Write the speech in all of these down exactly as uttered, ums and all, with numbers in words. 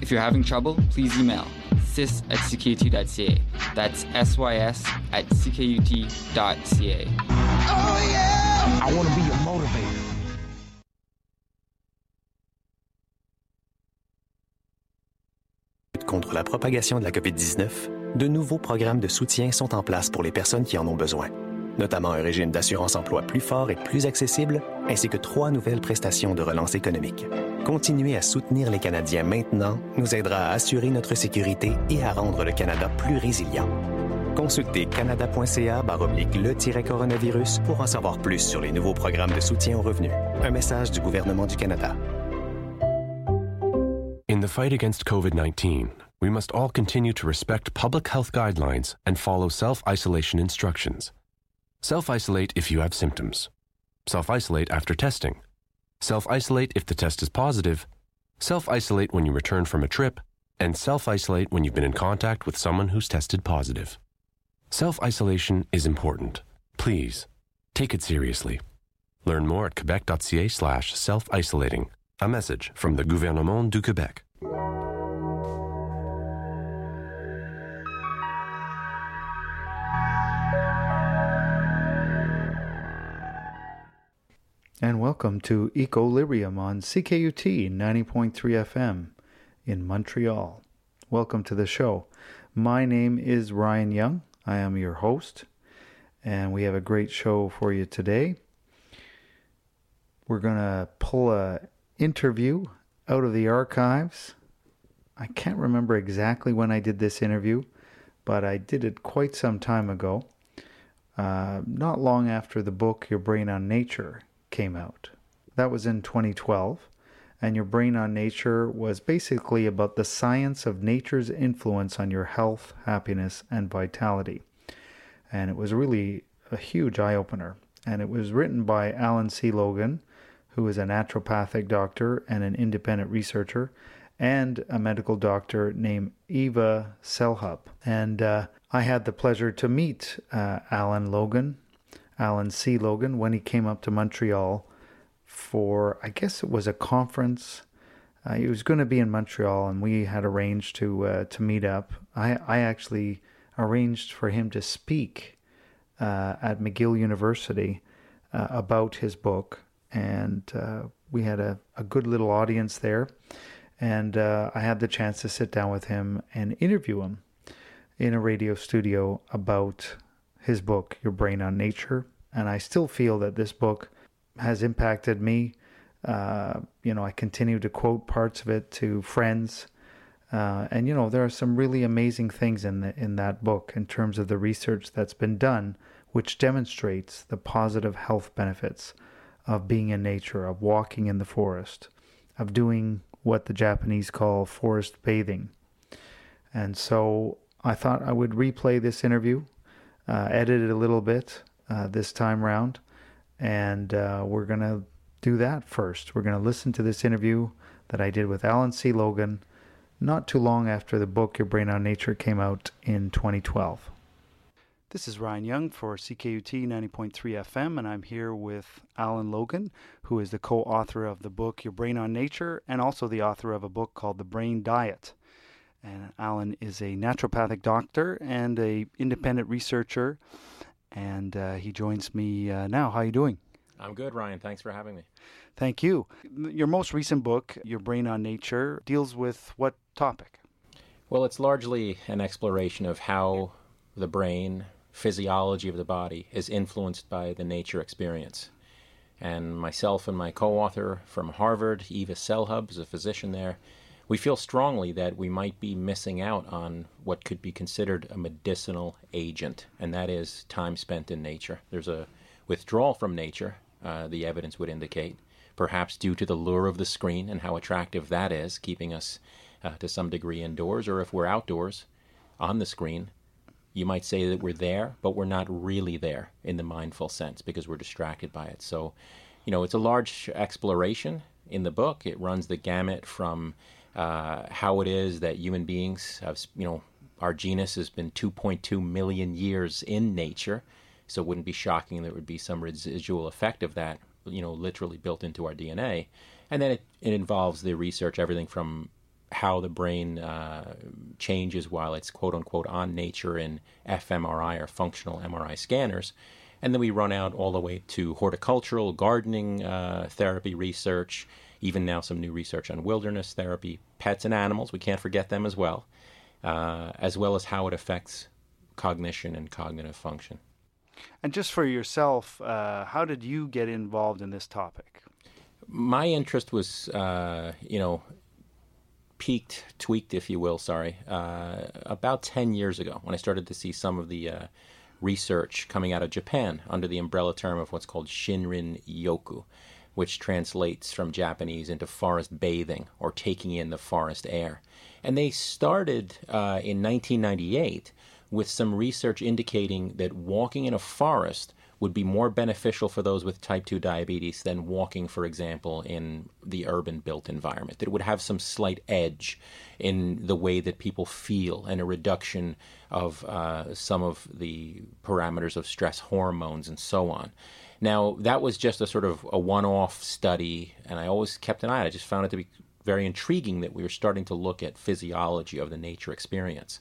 If you're having trouble, please email sys at c k u t dot c a. That's S Y S at c k u t dot c a. Oh yeah! I want to be your motivator. Contre la propagation de la covid dix-neuf, de nouveaux programmes de soutien sont en place pour les personnes qui en ont besoin, notamment un régime d'assurance-emploi plus fort et plus accessible, ainsi que trois nouvelles prestations de relance économique. Continuer à soutenir les Canadiens maintenant nous aidera à assurer notre sécurité et à rendre le Canada plus résilient. Consultez canada.ca baroblique le-coronavirus pour en savoir plus sur les nouveaux programmes de soutien aux revenus. Un message du gouvernement du Canada. In the fight against covid nineteen, we must all continue to respect public health guidelines and follow self-isolation instructions. Self-isolate if you have symptoms. Self-isolate after testing. Self-isolate if the test is positive. Self-isolate when you return from a trip. And self-isolate when you've been in contact with someone who's tested positive. Self-isolation is important. Please, take it seriously. Learn more at quebec.ca slash self-isolating. A message from the Gouvernement du Québec. And welcome to Equilibrium on C K U T ninety point three F M in Montreal. Welcome to the show. My name is Ryan Young. I am your host, and we have a great show for you today. We're going to pull a interview out of the archives. I can't remember exactly when I did this interview, but I did it quite some time ago, uh, not long after the book Your Brain on Nature came out. That was in twenty twelve, and Your Brain on Nature was basically about the science of nature's influence on your health, happiness, and vitality. And it was really a huge eye-opener. And it was written by Alan C. Logan, who is a naturopathic doctor and an independent researcher, and a medical doctor named Eva Selhub. And uh, I had the pleasure to meet uh, Alan Logan, Alan C. Logan, when he came up to Montreal for, I guess it was a conference. Uh, he was going to be in Montreal, and we had arranged to uh, to meet up. I, I actually arranged for him to speak uh, at McGill University uh, about his book. And uh, we had a, a good little audience there. And uh, I had the chance to sit down with him and interview him in a radio studio about his book, Your Brain on Nature. And I still feel that this book has impacted me. Uh, you know, I continue to quote parts of it to friends. Uh, and, you know, there are some really amazing things in the, in that book in terms of the research that's been done, which demonstrates the positive health benefits of being in nature, of walking in the forest, of doing what the Japanese call forest bathing. And so I thought I would replay this interview, uh, edit it a little bit uh, this time round, and uh, we're going to do that first. We're going to listen to this interview that I did with Alan C. Logan not too long after the book Your Brain on Nature came out in twenty twelve. This is Ryan Young for C K U T ninety point three F M, and I'm here with Alan Logan, who is the co-author of the book Your Brain on Nature and also the author of a book called The Brain Diet. And Alan is a naturopathic doctor and a independent researcher, and uh, he joins me uh, now. How are you doing? I'm good, Ryan. Thanks for having me. Thank you. Your most recent book, Your Brain on Nature, deals with what topic? Well, it's largely an exploration of how the brain, physiology of the body, is influenced by the nature experience. And myself and my co-author from Harvard, Eva Selhub, is a physician there, we feel strongly that we might be missing out on what could be considered a medicinal agent, and that is time spent in nature. There's a withdrawal from nature, uh, the evidence would indicate, perhaps due to the lure of the screen and how attractive that is, keeping us uh, to some degree indoors, or if we're outdoors on the screen, you might say that we're there, but we're not really there in the mindful sense because we're distracted by it. So, you know, it's a large exploration in the book. It runs the gamut from uh, how it is that human beings have, you know, our genus has been two point two million years in nature. So it wouldn't be shocking there would be some residual effect of that, you know, literally built into our D N A. And then it, it involves the research, everything from how the brain uh, changes while it's quote-unquote on nature in fMRI or functional M R I scanners. And then we run out all the way to horticultural, gardening uh, therapy research, even now some new research on wilderness therapy, pets and animals, we can't forget them as well, uh, as well as how it affects cognition and cognitive function. And just for yourself, uh, how did you get involved in this topic? My interest was, uh, you know, peaked, tweaked, if you will, sorry, uh, about ten years ago when I started to see some of the uh, research coming out of Japan under the umbrella term of what's called Shinrin-yoku, which translates from Japanese into forest bathing or taking in the forest air. And they started uh, in nineteen ninety-eight with some research indicating that walking in a forest would be more beneficial for those with type two diabetes than walking, for example, in the urban-built environment. That it would have some slight edge in the way that people feel and a reduction of uh, some of the parameters of stress hormones and so on. Now, that was just a sort of a one-off study, and I always kept an eye on it. I just found it to be very intriguing that we were starting to look at physiology of the nature experience.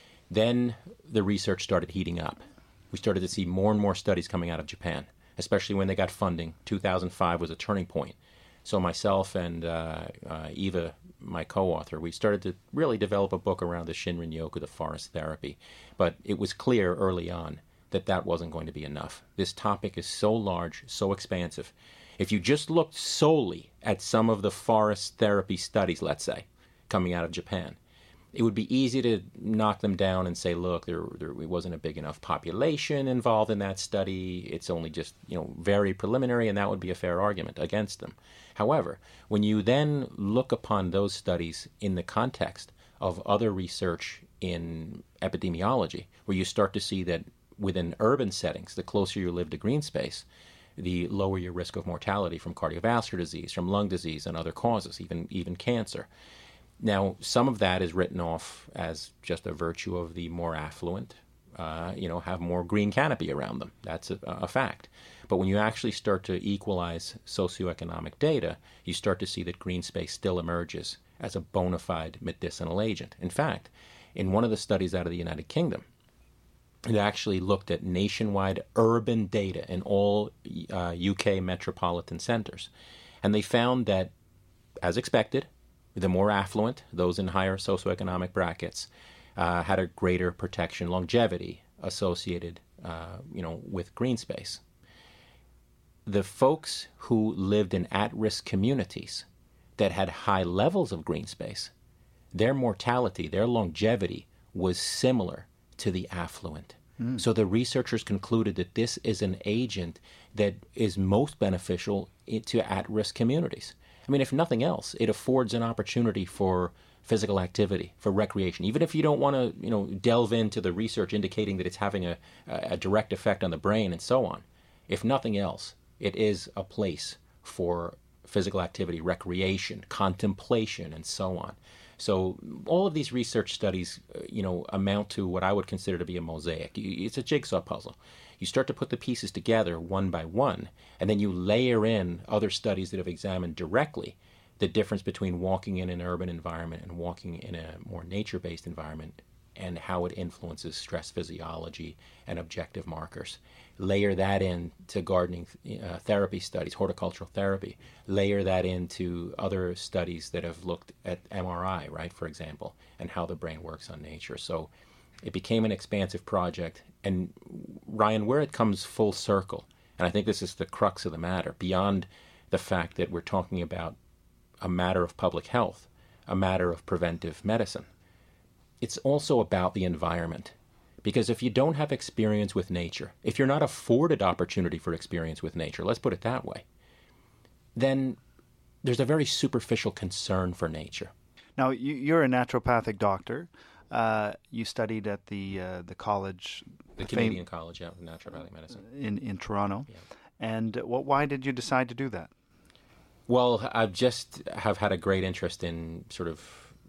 Then the research started heating up. We started to see more and more studies coming out of Japan, especially when they got funding. two thousand five was a turning point. So myself and uh, uh, Eva, my co-author, we started to really develop a book around the Shinrin-yoku, the forest therapy. But it was clear early on that that wasn't going to be enough. This topic is so large, so expansive. If you just looked solely at some of the forest therapy studies, let's say, coming out of Japan, it would be easy to knock them down and say, look, there, there wasn't a big enough population involved in that study. It's only just, you know, very preliminary, and that would be a fair argument against them. However, when you then look upon those studies in the context of other research in epidemiology, where you start to see that within urban settings, the closer you live to green space, the lower your risk of mortality from cardiovascular disease, from lung disease, and other causes, even even cancer. Now, some of that is written off as just a virtue of the more affluent, uh, you know, have more green canopy around them. That's a, a fact. But when you actually start to equalize socioeconomic data, you start to see that green space still emerges as a bona fide medicinal agent. In fact, in one of the studies out of the United Kingdom, it actually looked at nationwide urban data in all uh, U K metropolitan centers. And they found that, as expected, the more affluent, those in higher socioeconomic brackets, uh, had a greater protection longevity associated, uh, you know, with green space. The folks who lived in at-risk communities that had high levels of green space, their mortality, their longevity was similar to the affluent. Mm. So the researchers concluded that this is an agent that is most beneficial to at-risk communities. I mean, if nothing else, it affords an opportunity for physical activity, for recreation. Even if you don't want to, you know, delve into the research indicating that it's having a, a direct effect on the brain and so on. If nothing else, it is a place for physical activity, recreation, contemplation, and so on. So all of these research studies, you know, amount to what I would consider to be a mosaic. It's a jigsaw puzzle. You start to put the pieces together one by one, and then you layer in other studies that have examined directly the difference between walking in an urban environment and walking in a more nature-based environment and how it influences stress physiology and objective markers. Layer that into gardening uh, therapy studies, horticultural therapy. Layer that into other studies that have looked at M R I, right, for example, and how the brain works on nature. So it became an expansive project. And Ryan, where it comes full circle, and I think this is the crux of the matter, beyond the fact that we're talking about a matter of public health, a matter of preventive medicine, it's also about the environment. Because if you don't have experience with nature, if you're not afforded opportunity for experience with nature, let's put it that way, then there's a very superficial concern for nature. Now, you, you're a naturopathic doctor. Uh, you studied at the uh, the college, the, the Canadian fam- College of Naturopathic Medicine in in Toronto. Yeah. And what? Why did you decide to do that? Well, I just have had a great interest in sort of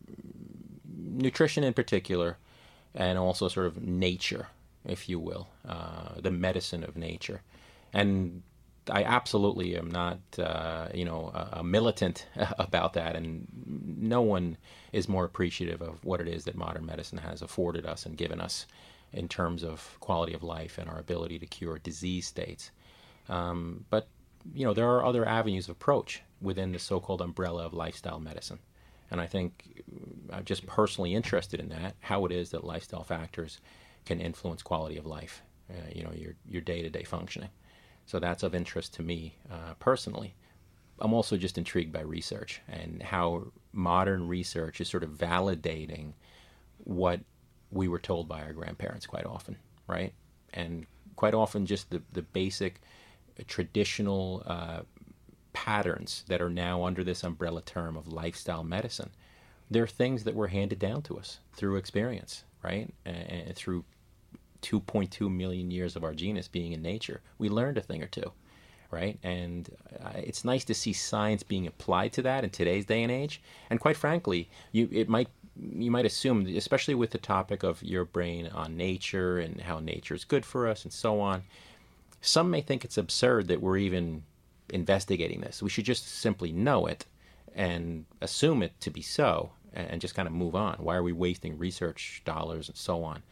nutrition in particular, and also sort of nature, if you will, uh, the medicine of nature. And I absolutely am not, uh, you know, a, a militant about that, and no one is more appreciative of what it is that modern medicine has afforded us and given us in terms of quality of life and our ability to cure disease states. Um, but, you know, there are other avenues of approach within the so-called umbrella of lifestyle medicine. And I think I'm just personally interested in that, how it is that lifestyle factors can influence quality of life, uh, you know, your, your day-to-day functioning. So that's of interest to me uh, personally. I'm also just intrigued by research and how modern research is sort of validating what we were told by our grandparents quite often, right? And quite often just the, the basic uh, traditional uh, patterns that are now under this umbrella term of lifestyle medicine. They're things that were handed down to us through experience, right? And, and through two point two million years of our genus being in nature, we learned a thing or two, right? And uh, it's nice to see science being applied to that in today's day and age. And quite frankly, you it might you might assume, especially with the topic of your brain on nature and how nature is good for us and so on, some may think it's absurd that we're even investigating this. We should just simply know it and assume it to be so and just kind of move on. Why are we wasting research dollars and so on?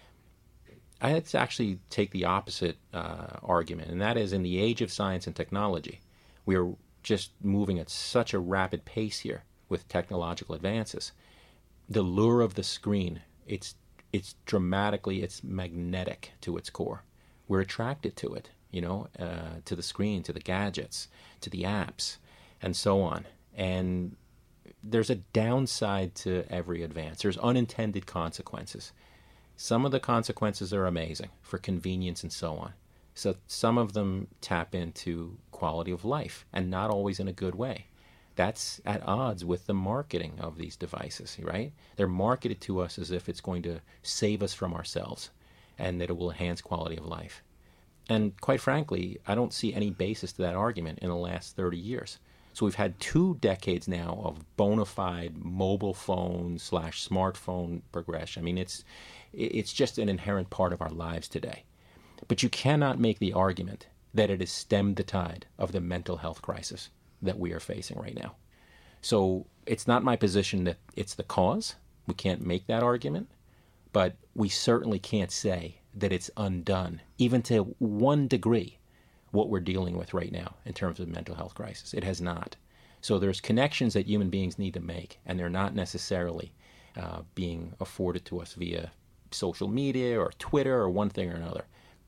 I had to actually take the opposite uh, argument, and that is in the age of science and technology, we are just moving at such a rapid pace here with technological advances. The lure of the screen, it's it's dramatically, it's magnetic to its core. We're attracted to it, you know, uh, to the screen, to the gadgets, to the apps, and so on. And there's a downside to every advance. There's unintended consequences. Some of the consequences are amazing for convenience and so on. So some of them tap into quality of life, and not always in a good way. That's at odds with the marketing of these devices, right? They're marketed to us as if it's going to save us from ourselves and that it will enhance quality of life. And quite frankly, I don't see any basis to that argument in the last thirty years. So we've had two decades now of bona fide mobile phone slash smartphone progression. I mean, it's it's just an inherent part of our lives today. But you cannot make the argument that it has stemmed the tide of the mental health crisis that we are facing right now. So it's not my position that it's the cause. We can't make that argument. But we certainly can't say that it's undone, even to one degree, what we're dealing with right now in terms of mental health crisis. It has not. So there's connections that human beings need to make, and they're not necessarily uh, being afforded to us via social media or Twitter or one thing or another.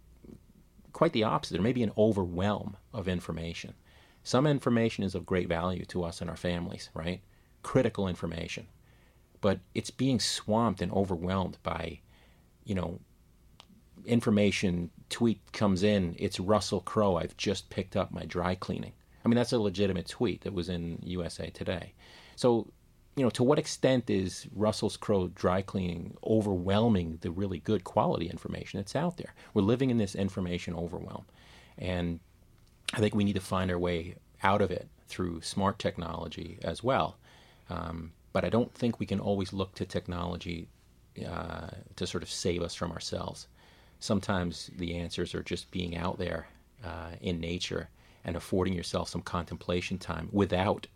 Quite the opposite. There may be an overwhelm of information. Some information is of great value to us and our families, right? Critical information. But it's being swamped and overwhelmed by, you know, information. Tweet comes in, it's Russell Crowe, I've just picked up my dry cleaning. I mean, that's a legitimate tweet that was in U S A Today. So, you know, to what extent is Russell Crowe dry cleaning overwhelming the really good quality information that's out there? We're living in this information overwhelm. And I think we need to find our way out of it through smart technology as well. Um, but I don't think we can always look to technology uh, to sort of save us from ourselves. Sometimes the answers are just being out there uh, in nature and affording yourself some contemplation time without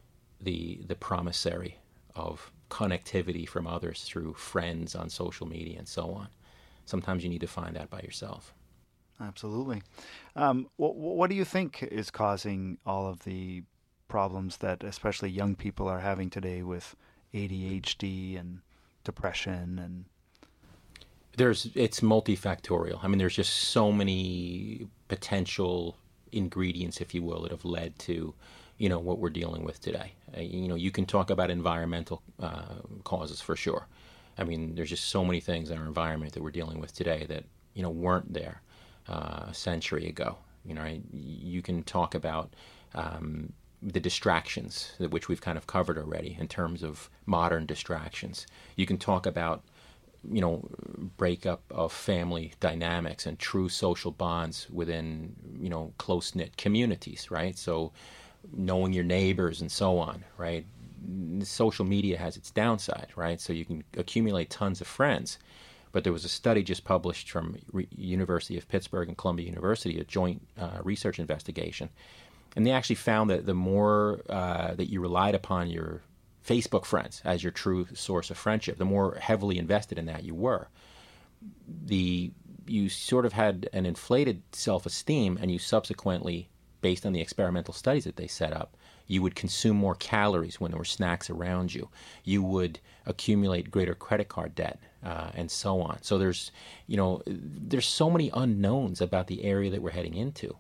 the the promissory of connectivity from others through friends on social media and so on. Sometimes you need to find that by yourself. Absolutely. Um, what, what do you think is causing all of the problems that especially young people are having today with A D H D and depression? And there's it's multifactorial. I mean, there's just so many potential ingredients, if you will, that have led to, you know, what we're dealing with today. Uh, you know, you can talk about environmental uh, causes for sure. I mean, there's just so many things in our environment that we're dealing with today that, you know, weren't there uh, a century ago. You know, I, you can talk about um, the distractions, which we've kind of covered already in terms of modern distractions. You can talk about, you know, breakup of family dynamics and true social bonds within, you know, close-knit communities, right? So knowing your neighbors and so on, right? Social media has its downside, right? So you can accumulate tons of friends, But there was a study just published from Re- University of Pittsburgh and Columbia University, a joint uh, research investigation. And they actually found that the more uh, that you relied upon your Facebook friends as your true source of friendship, the more heavily invested in that you were. The you sort of had an inflated self-esteem, and you subsequently, based on the experimental studies that they set up, you would consume more calories when there were snacks around you. You would accumulate greater credit card debt, uh, and so on. So there's, you know, there's so many unknowns about the area that we're heading into.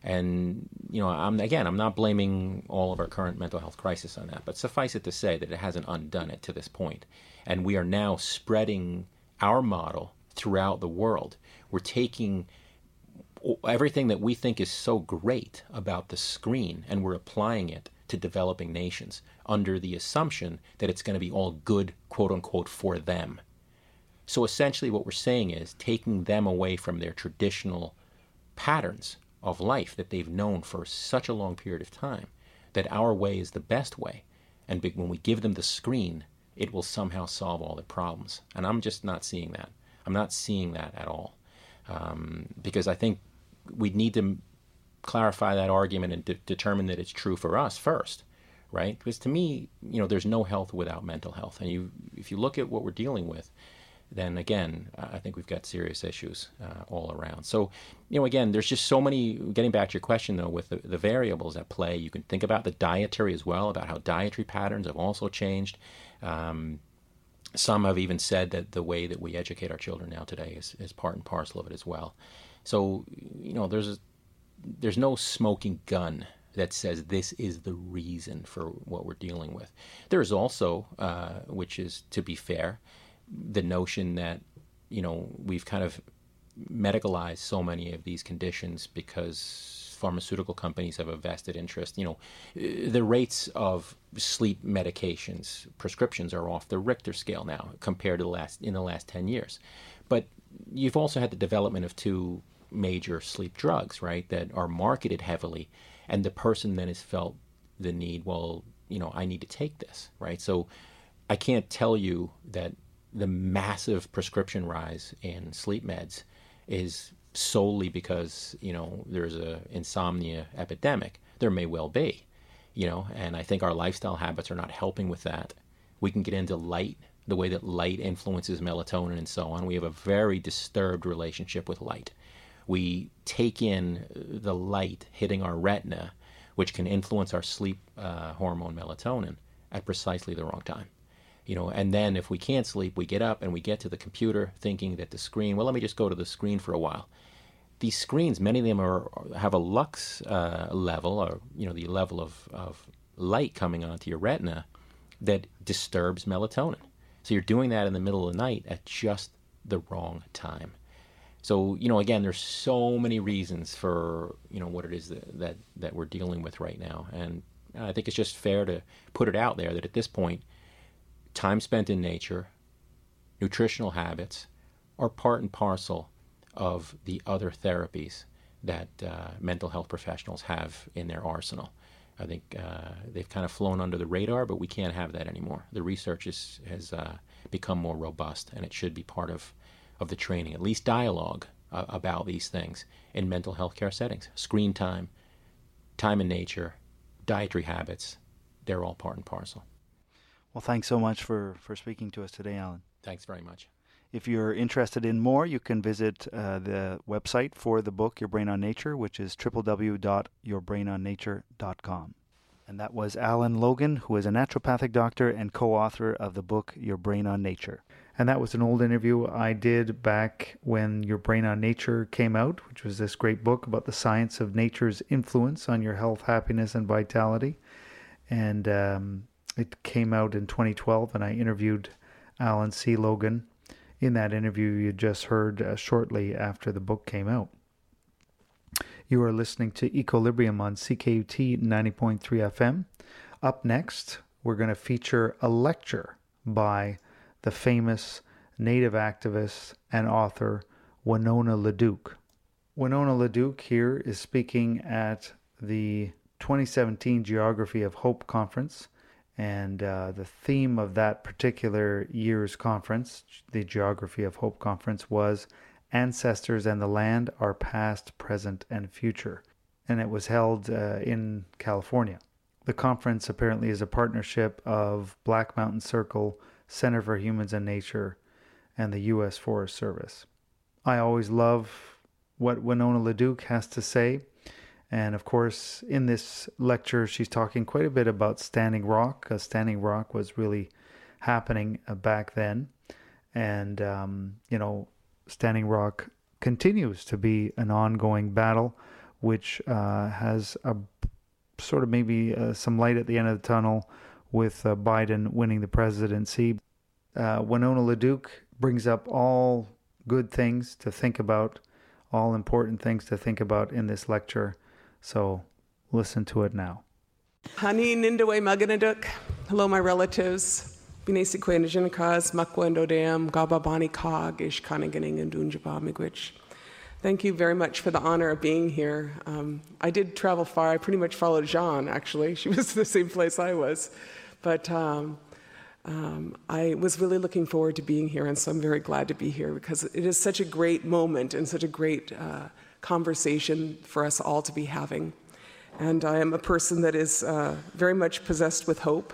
And, you know, I'm again, I'm not blaming all of our current mental health crisis on that, but suffice it to say that it hasn't undone it to this point. And we are now spreading our model throughout the world. We're taking everything that we think is so great about the screen, and we're applying it to developing nations under the assumption that it's going to be all good, quote unquote, for them. So essentially what we're saying is taking them away from their traditional patterns of life that they've known for such a long period of time, that our way is the best way. And when we give them the screen, it will somehow solve all their problems. And I'm just not seeing that. I'm not seeing that at all. Um, because I think we need to clarify that argument and de- determine that it's true for us first, right? Because to me, you know, there's no health without mental health. And you, if you look at what we're dealing with, then again, I think we've got serious issues uh, all around. So, you know, again, there's just so many, getting back to your question though, with the, the variables at play, you can think about the dietary as well, about how dietary patterns have also changed. Um, some have even said that the way that we educate our children now today is, is part and parcel of it as well. So, you know, there's a, there's no smoking gun that says this is the reason for what we're dealing with. There's also, uh, which is to be fair, the notion that, you know, we've kind of medicalized so many of these conditions because pharmaceutical companies have a vested interest. You know, the rates of sleep medications, prescriptions are off the Richter scale now compared to the last in the last ten years. But you've also had the development of two major sleep drugs, right, that are marketed heavily, and the person then has felt the need, well, you know, I need to take this, right? So I can't tell you that the massive prescription rise in sleep meds is solely because, you know, there's a insomnia epidemic. There may well be, you know, and I think our lifestyle habits are not helping with that. We can get into light, the way that light influences melatonin and so on. We have a very disturbed relationship with light. We take in the light hitting our retina, which can influence our sleep uh, hormone melatonin at precisely the wrong time. You know, and then if we can't sleep, we get up and we get to the computer thinking that the screen, well, let me just go to the screen for a while. These screens, many of them are have a lux uh, level, or, you know, the level of, of light coming onto your retina that disturbs melatonin. So you're doing that in the middle of the night at just the wrong time. So, you know, again, there's so many reasons for, you know, what it is that, that, that we're dealing with right now. And I think it's just fair to put it out there that at this point, time spent in nature, nutritional habits are part and parcel of the other therapies that uh, mental health professionals have in their arsenal. I think uh, they've kind of flown under the radar, but we can't have that anymore. The research is, has uh, become more robust, and it should be part of, of the training, at least dialogue uh, about these things in mental health care settings. Screen time, time in nature, dietary habits, they're all part and parcel. Well, thanks so much for, for speaking to us today, Alan. Thanks very much. If you're interested in more, you can visit uh, the website for the book, Your Brain on Nature, which is w w w dot your brain on nature dot com. And that was Alan Logan, who is a naturopathic doctor and co-author of the book, Your Brain on Nature. And that was an old interview I did back when Your Brain on Nature came out, which was this great book about the science of nature's influence on your health, happiness, and vitality. And um, it came out in twenty twelve, and I interviewed Alan C. Logan in that interview you just heard uh, shortly after the book came out. You are listening to Equilibrium on C K U T ninety point three F M. Up next, we're going to feature a lecture by the famous Native activist and author Winona LaDuke. Winona LaDuke here is speaking at the twenty seventeen Geography of Hope Conference, And uh, the theme of that particular year's conference, the Geography of Hope Conference, was Ancestors and the Land Are Past, Present, and Future. And it was held uh, in California. The conference apparently is a partnership of Black Mountain Circle, Center for Humans and Nature, and the U S Forest Service. I always love what Winona LaDuke has to say. And of course, in this lecture, she's talking quite a bit about Standing Rock, because Standing Rock was really happening uh, back then. And, um, you know, Standing Rock continues to be an ongoing battle, which uh, has a sort of maybe uh, some light at the end of the tunnel with uh, Biden winning the presidency. Uh, Winona LaDuke brings up all good things to think about, all important things to think about in this lecture. So listen to it now. Hani Nindawe Maganaduk. Hello, my relatives. Binesi Kwenajinakas, Makwendodam, Gababani Kog, Ishkaniganing, and Dunjaba Migwich. Thank you very much for the honor of being here. Um, I did travel far. I pretty much followed Jean, actually. She was the same place I was. But um, um, I was really looking forward to being here, and so I'm very glad to be here because it is such a great moment and such a great uh, conversation for us all to be having. And I am a person that is uh, very much possessed with hope.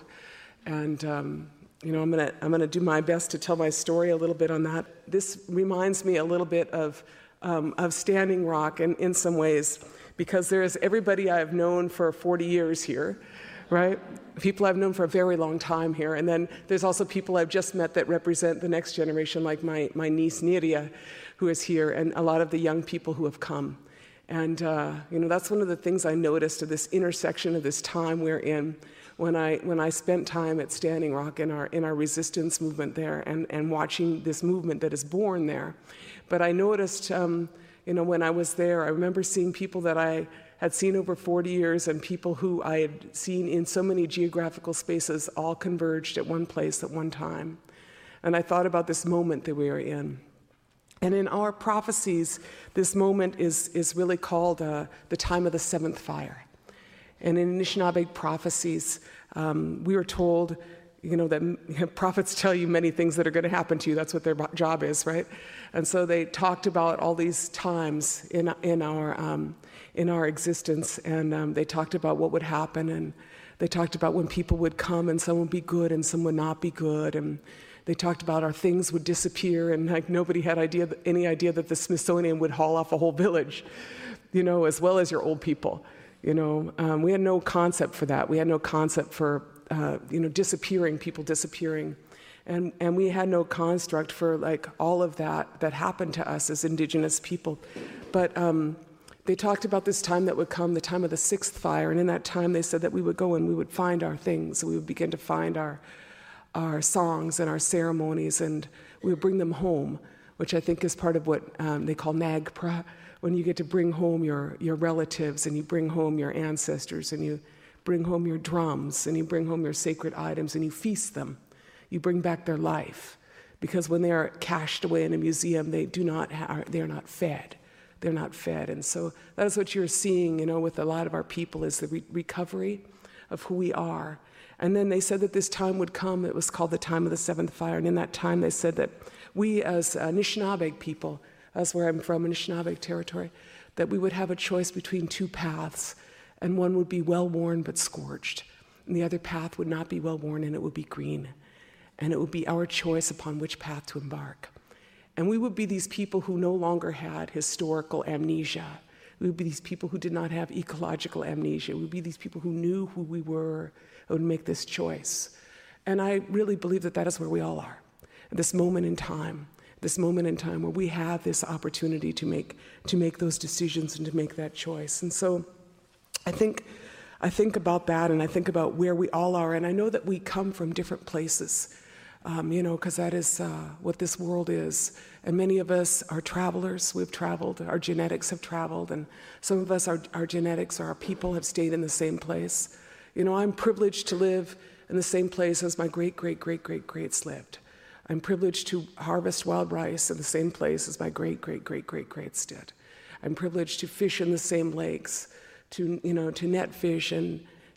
And um, you know, I'm gonna I'm gonna do my best to tell my story a little bit on that. This reminds me a little bit of Um, of Standing Rock in, in some ways, because there's everybody I've known for forty years here, right? People I've known for a very long time here. And then there's also people I've just met that represent the next generation, like my, my niece Niria, who is here, and a lot of the young people who have come. And, uh, you know, that's one of the things I noticed of this intersection of this time we're in when I when I spent time at Standing Rock in our in our resistance movement there and, and watching this movement that is born there. But I noticed, um, you know, when I was there, I remember seeing people that I had seen over forty years and people who I had seen in so many geographical spaces all converged at one place at one time. And I thought about this moment that we are in. And in our prophecies, this moment is, is really called uh, the time of the seventh fire. And in Anishinaabe prophecies, um, we were told, you know, that you know, prophets tell you many things that are going to happen to you. That's what their job is, right? And so they talked about all these times in in our um, in our existence, and um, they talked about what would happen, and they talked about when people would come, and some would be good, and some would not be good, and they talked about our things would disappear, and like nobody had idea any idea that the Smithsonian would haul off a whole village, you know, as well as your old people. You know, um, we had no concept for that. We had no concept for Uh, you know, disappearing, people disappearing. And and we had no construct for like all of that that happened to us as Indigenous people. But um, they talked about this time that would come, the time of the sixth fire, and in that time they said that we would go and we would find our things. We would begin to find our our songs and our ceremonies, and we would bring them home, which I think is part of what um, they call Nagpra, when you get to bring home your, your relatives and you bring home your ancestors and you bring home your drums and you bring home your sacred items and you feast them. You bring back their life, because when they are cached away in a museum, they do not ha- they're not fed. They're not fed. And so that is what you're seeing, you know, with a lot of our people, is the re- recovery of who we are. And then they said that this time would come. It was called the time of the seventh fire. And in that time, they said that we as Anishinaabe people, as where I'm from, Anishinaabe territory, that we would have a choice between two paths. And one would be well-worn but scorched. And the other path would not be well-worn, and it would be green. And it would be our choice upon which path to embark. And we would be these people who no longer had historical amnesia. We would be these people who did not have ecological amnesia. We would be these people who knew who we were and would make this choice. And I really believe that that is where we all are, at this moment in time, this moment in time where we have this opportunity to make to make those decisions and to make that choice. And so I think I think about that, and I think about where we all are, and I know that we come from different places, um, you know, because that is uh, what this world is. And many of us are travelers. We've traveled. Our genetics have traveled, and some of us, our, our genetics or our people have stayed in the same place. You know, I'm privileged to live in the same place as my great, great, great, great, greats lived. I'm privileged to harvest wild rice in the same place as my great, great, great, great, greats did. I'm privileged to fish in the same lakes, to, you know, to net fish and,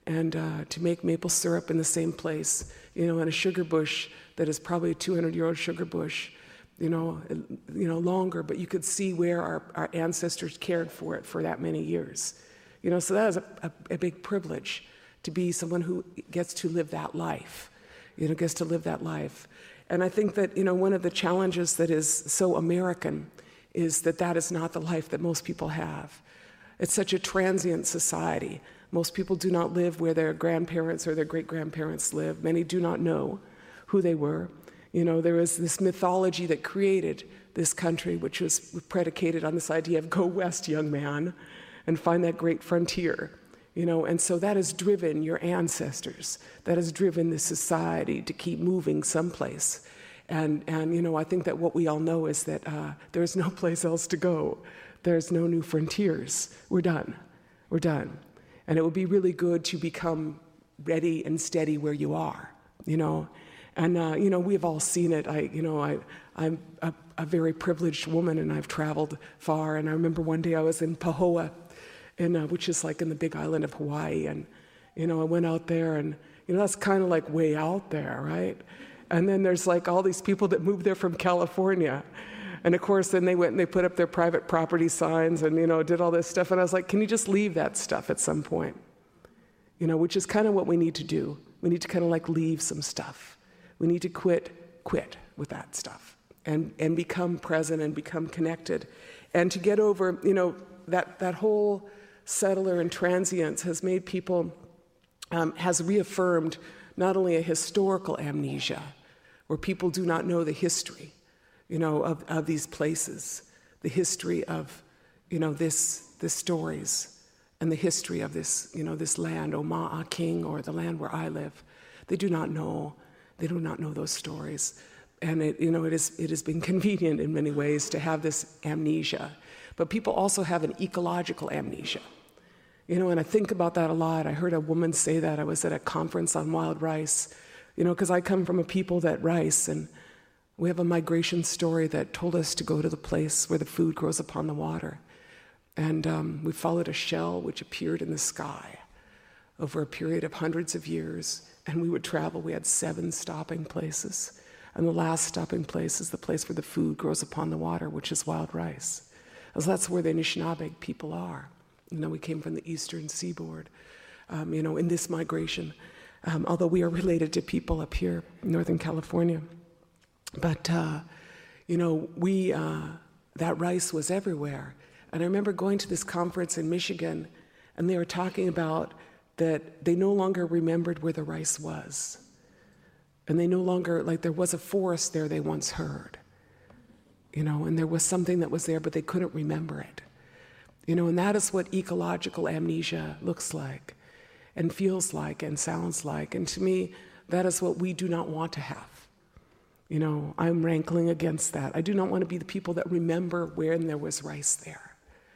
and uh, to make maple syrup in the same place, you know, in a sugar bush that is probably a two hundred year old sugar bush, you know, you know, longer, but you could see where our, our ancestors cared for it for that many years. You know, so that is a, a, a big privilege to be someone who gets to live that life, you know, gets to live that life. And I think that, you know, one of the challenges that is so American is that that is not the life that most people have. It's such a transient society. Most people do not live where their grandparents or their great-grandparents lived. Many do not know who they were. You know, there is this mythology that created this country, which was predicated on this idea of go west, young man, and find that great frontier. You know, and so that has driven your ancestors. That has driven this society to keep moving someplace. And, and you know, I think that what we all know is that uh, there's no place else to go. There's no new frontiers. We're done. We're done. And it would be really good to become ready and steady where you are, you know. And, uh, you know, we've all seen it. I, you know, I, I'm a, a very privileged woman, and I've traveled far. And I remember one day I was in Pahoa, in, uh, which is like in the big island of Hawaii. And, you know, I went out there, and, you know, that's kind of like way out there, right? And then there's like all these people that moved there from California. And of course, then they went and they put up their private property signs and, you know, did all this stuff. And I was like, can you just leave that stuff at some point? You know, which is kind of what we need to do. We need to kind of like leave some stuff. We need to quit, quit with that stuff and, and become present and become connected. And to get over, you know, that, that whole settler and transience has made people, um, has reaffirmed not only a historical amnesia, where people do not know the history, you know, of, of these places, the history of, you know, this, the stories and the history of this, you know, this land, Oma'a King, or the land where I live. They do not know, they do not know those stories. And it, you know, it is, it has been convenient in many ways to have this amnesia. But people also have an ecological amnesia. You know, and I think about that a lot. I heard a woman say that. I was at a conference on wild rice, you know, because I come from a people that rice, and we have a migration story that told us to go to the place where the food grows upon the water. And um, we followed a shell which appeared in the sky over a period of hundreds of years. And we would travel. We had seven stopping places. And the last stopping place is the place where the food grows upon the water, which is wild rice. And so that's where the Anishinaabe people are. You know, we came from the eastern seaboard, um, you know, in this migration, um, although we are related to people up here in Northern California. But, uh, you know, we, uh, that rice was everywhere. And I remember going to this conference in Michigan, and they were talking about that they no longer remembered where the rice was. And they no longer, like there was a forest there they once heard, you know, and there was something that was there, but they couldn't remember it. You know, and that is what ecological amnesia looks like and feels like and sounds like. And to me, that is what we do not want to have. You know, I'm rankling against that. I do not want to be the people that remember when there was rice there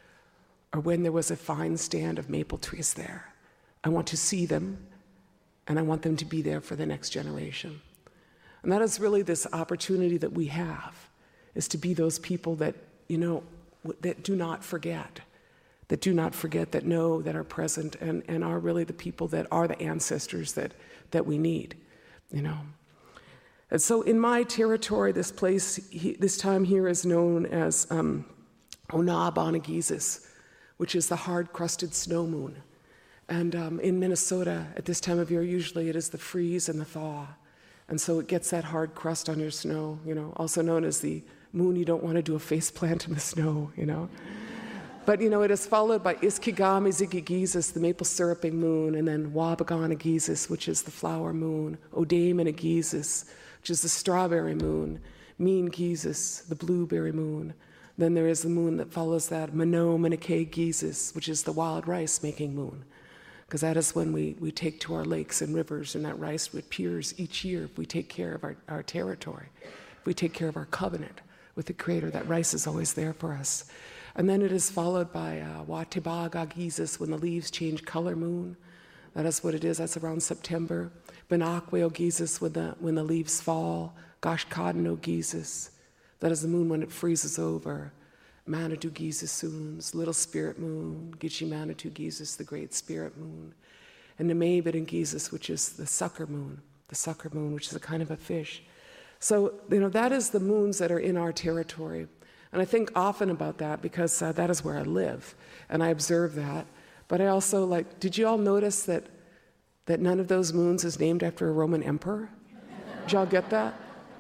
or when there was a fine stand of maple trees there. I want to see them, and I want them to be there for the next generation. And that is really this opportunity that we have, is to be those people that, you know, that do not forget. that do not forget, that know, that are present, and, and are really the people that are the ancestors that, that we need, you know. And so in my territory, this place, he, this time here is known as um, Ona'abanagizis, which is the hard-crusted snow moon. And um, in Minnesota, at this time of year, usually it is the freeze and the thaw. And so it gets that hard crust on your snow, you know, also known as the moon you don't want to do a face plant in the snow, you know. But, you know, it is followed by Iskigami-Zigigizis, the maple syruping moon, and then Wabaganagizis, which is the flower moon, Odamanagizis, which is the strawberry moon, Mean-Gizis, the blueberry moon. Then there is the moon that follows that, Mano-Manakay-Gizis, which is the wild rice-making moon, because that is when we, we take to our lakes and rivers, and that rice appears each year if we take care of our, our territory, if we take care of our covenant with the Creator. That rice is always there for us. And then it is followed by uh, Watibagagizis, when the leaves change color moon. That is what it is. That's around September. Benakweogizis, when the when the leaves fall. Gashkadno-Gizis. That is the moon when it freezes over. Manitugizis, Little Spirit Moon. Gichi-Manitugizis, the Great Spirit Moon. and Nemebit-Gisis, which is the sucker moon, the sucker moon, which is a kind of a fish. So, you know, that is the moons that are in our territory. And I think often about that because uh, that is where I live, and I observe that. But I also, like, did you all notice that that none of those moons is named after a Roman emperor? Did y'all get that?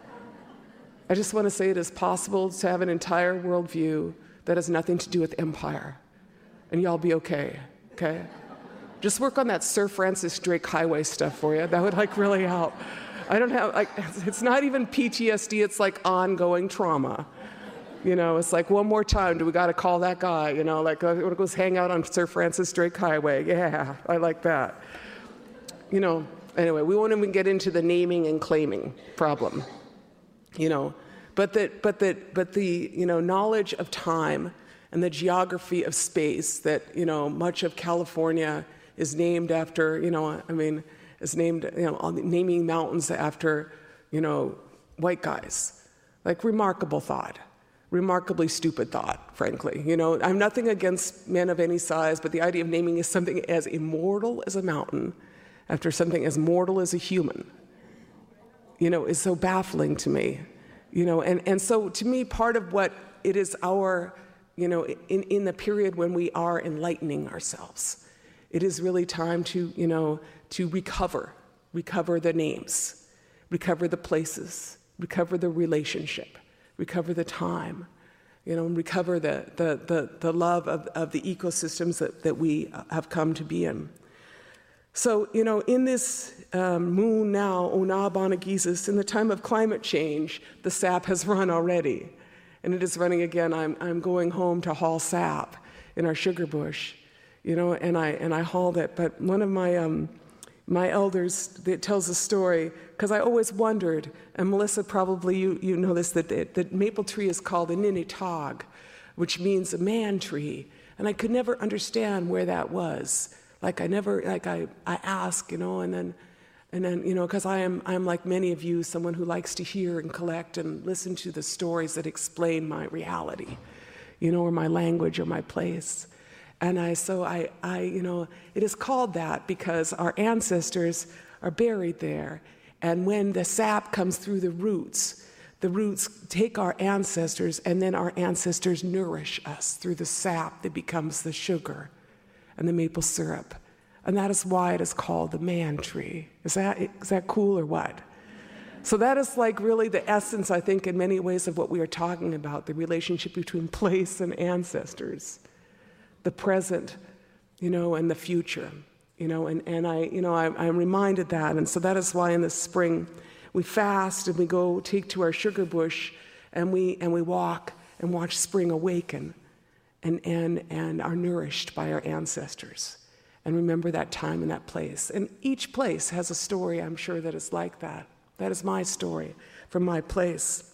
I just want to say it is possible to have an entire worldview that has nothing to do with empire, and y'all be okay, okay? Just work on that Sir Francis Drake Highway stuff for you. That would, like, really help. I don't have, like, it's not even P T S D, it's like ongoing trauma. You know, it's like, one more time, do we got to call that guy? You know, like, uh, we'll go hang out on Sir Francis Drake Highway. Yeah, I like that. You know, anyway, we won't even get into the naming and claiming problem. You know, but that, but that, but the, you know, knowledge of time and the geography of space that, you know, much of California is named after, you know, I mean, is named, you know, naming mountains after, you know, white guys. Like, remarkable thought. Remarkably stupid thought, frankly. You know, I'm nothing against men of any size, but the idea of naming something as immortal as a mountain after something as mortal as a human, you know, is so baffling to me. You know, and, and so to me, part of what it is our, you know, in, in the period when we are enlightening ourselves, it is really time to, you know, to recover, recover the names, recover the places, recover the relationship, recover the time, you know, and recover the, the, the, the love of, of the ecosystems that, that we have come to be in. So, you know, in this um, moon now, Onabana-Gisis, in the time of climate change, the sap has run already. And it is running again. I'm, I'm going home to haul sap in our sugar bush, you know, and I, and I hauled it. But one of my, um, my elders that tells a story, because I always wondered, and Melissa, probably you, you know this, that the, the maple tree is called a Ninitog, which means a man tree. And I could never understand where that was. Like I never, like I, I ask, you know, and then, and then, you know, because I am, I'm like many of you, someone who likes to hear and collect and listen to the stories that explain my reality, you know, or my language or my place. And I, so I, I, you know, it is called that because our ancestors are buried there. And when the sap comes through the roots, the roots take our ancestors, and then our ancestors nourish us through the sap that becomes the sugar and the maple syrup. And that is why it is called the man tree. Is that, is that cool or what? So that is like really the essence, I think, in many ways of what we are talking about, the relationship between place and ancestors, the present, you know, and the future, you know, and, and I, you know, I, I'm reminded that. And so that is why in the spring we fast and we go take to our sugar bush and we, and we walk and watch spring awaken. And, and, and are nourished by our ancestors. And remember that time and that place. And each place has a story, I'm sure, that is like that. That is my story from my place.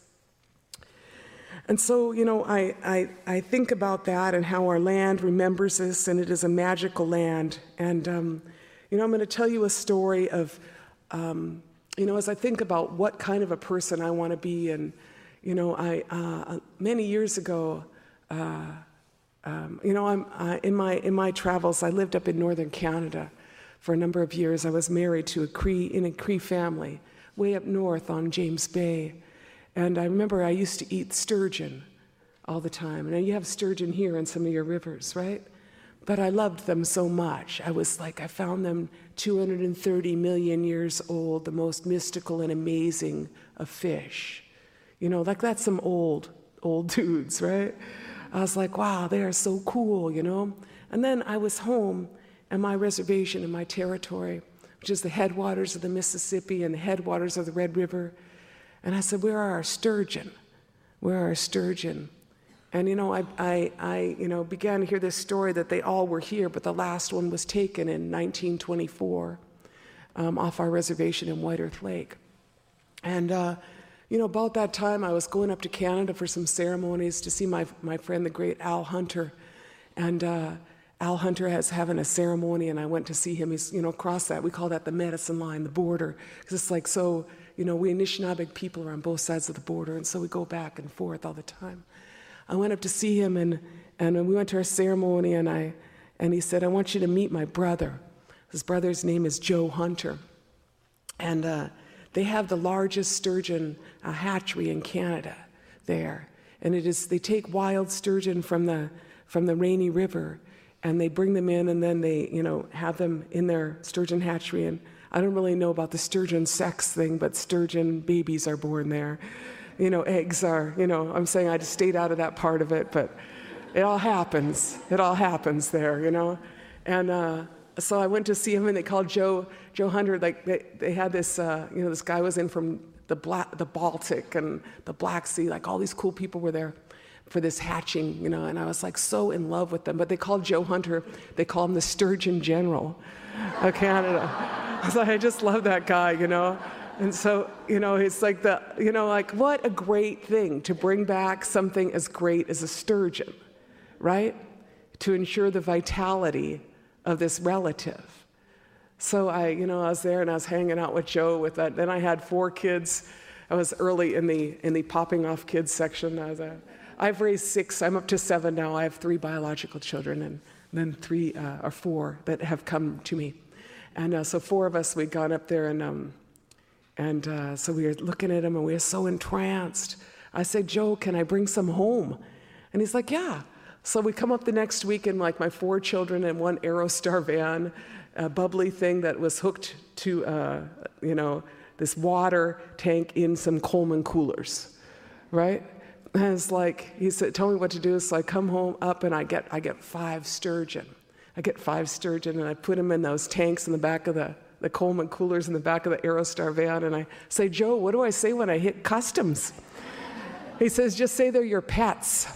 And so, you know, I, I, I think about that and how our land remembers this, and it is a magical land. And, um, you know, I'm going to tell you a story of, um, you know, as I think about what kind of a person I want to be. And, you know, I uh, many years ago, uh, Um, you know, I'm, uh, in my in my travels, I lived up in northern Canada for a number of years. I was married to a Cree in a Cree family way up north on James Bay, and I remember I used to eat sturgeon all the time. And you have sturgeon here in some of your rivers, right? But I loved them so much. I was like, I found them two hundred thirty million years old, the most mystical and amazing of fish. You know, like that's some old old dudes, right? I was like, wow, they are so cool, you know? And then I was home at my reservation in my territory, which is the headwaters of the Mississippi and the headwaters of the Red River. And I said, where are our sturgeon? Where are our sturgeon? And, you know, I, I, I, you know, began to hear this story that they all were here, but the last one was taken in nineteen twenty-four um, off our reservation in White Earth Lake. And, uh, you know, about that time, I was going up to Canada for some ceremonies to see my my friend, the great Al Hunter. And uh, Al Hunter has having a ceremony, and I went to see him. He's, you know, across that, we call that the medicine line, the border, because it's like so, you know, we Anishinaabeg people are on both sides of the border, and so we go back and forth all the time. I went up to see him, and and we went to our ceremony, and I and he said, I want you to meet my brother. His brother's name is Joe Hunter. And uh, they have the largest sturgeon uh, hatchery in Canada there. And it is, they take wild sturgeon from the, from the Rainy River, and they bring them in, and then they, you know, have them in their sturgeon hatchery. And I don't really know about the sturgeon sex thing, but sturgeon babies are born there. You know, eggs are, you know, I'm saying I just stayed out of that part of it, but it all happens. It all happens there, you know. And uh, so I went to see him, and they called Joe Joe Hunter. Like they, they had this, uh, you know, this guy was in from the Black, the Baltic and the Black Sea. Like all these cool people were there for this hatching, you know. And I was like so in love with them. But they called Joe Hunter. They call him the Sturgeon General of Canada. I was like, I just love that guy, you know. And so, you know, it's like the, you know, like what a great thing to bring back something as great as a sturgeon, right? To ensure the vitality of this relative. So I, you know, I was there and I was hanging out with Joe with that. Then I had four kids. I was early in the in the popping off kids section. I was a, I've raised six. I'm up to seven now. I have three biological children and then three uh, or four that have come to me. And uh, so four of us, we'd gone up there and um, and uh, so we were looking at him and we were so entranced. I said, Joe, can I bring some home? And he's like, yeah. So we come up the next week and like my four children in one Aerostar van, a bubbly thing that was hooked to, uh, you know, this water tank in some Coleman coolers, right? And it's like, he said, tell me what to do. So I come home up and I get, I get five sturgeon. I get five sturgeon and I put them in those tanks in the back of the, the Coleman coolers in the back of the Aerostar van. And I say, Joe, what do I say when I hit customs? He says, just say they're your pets.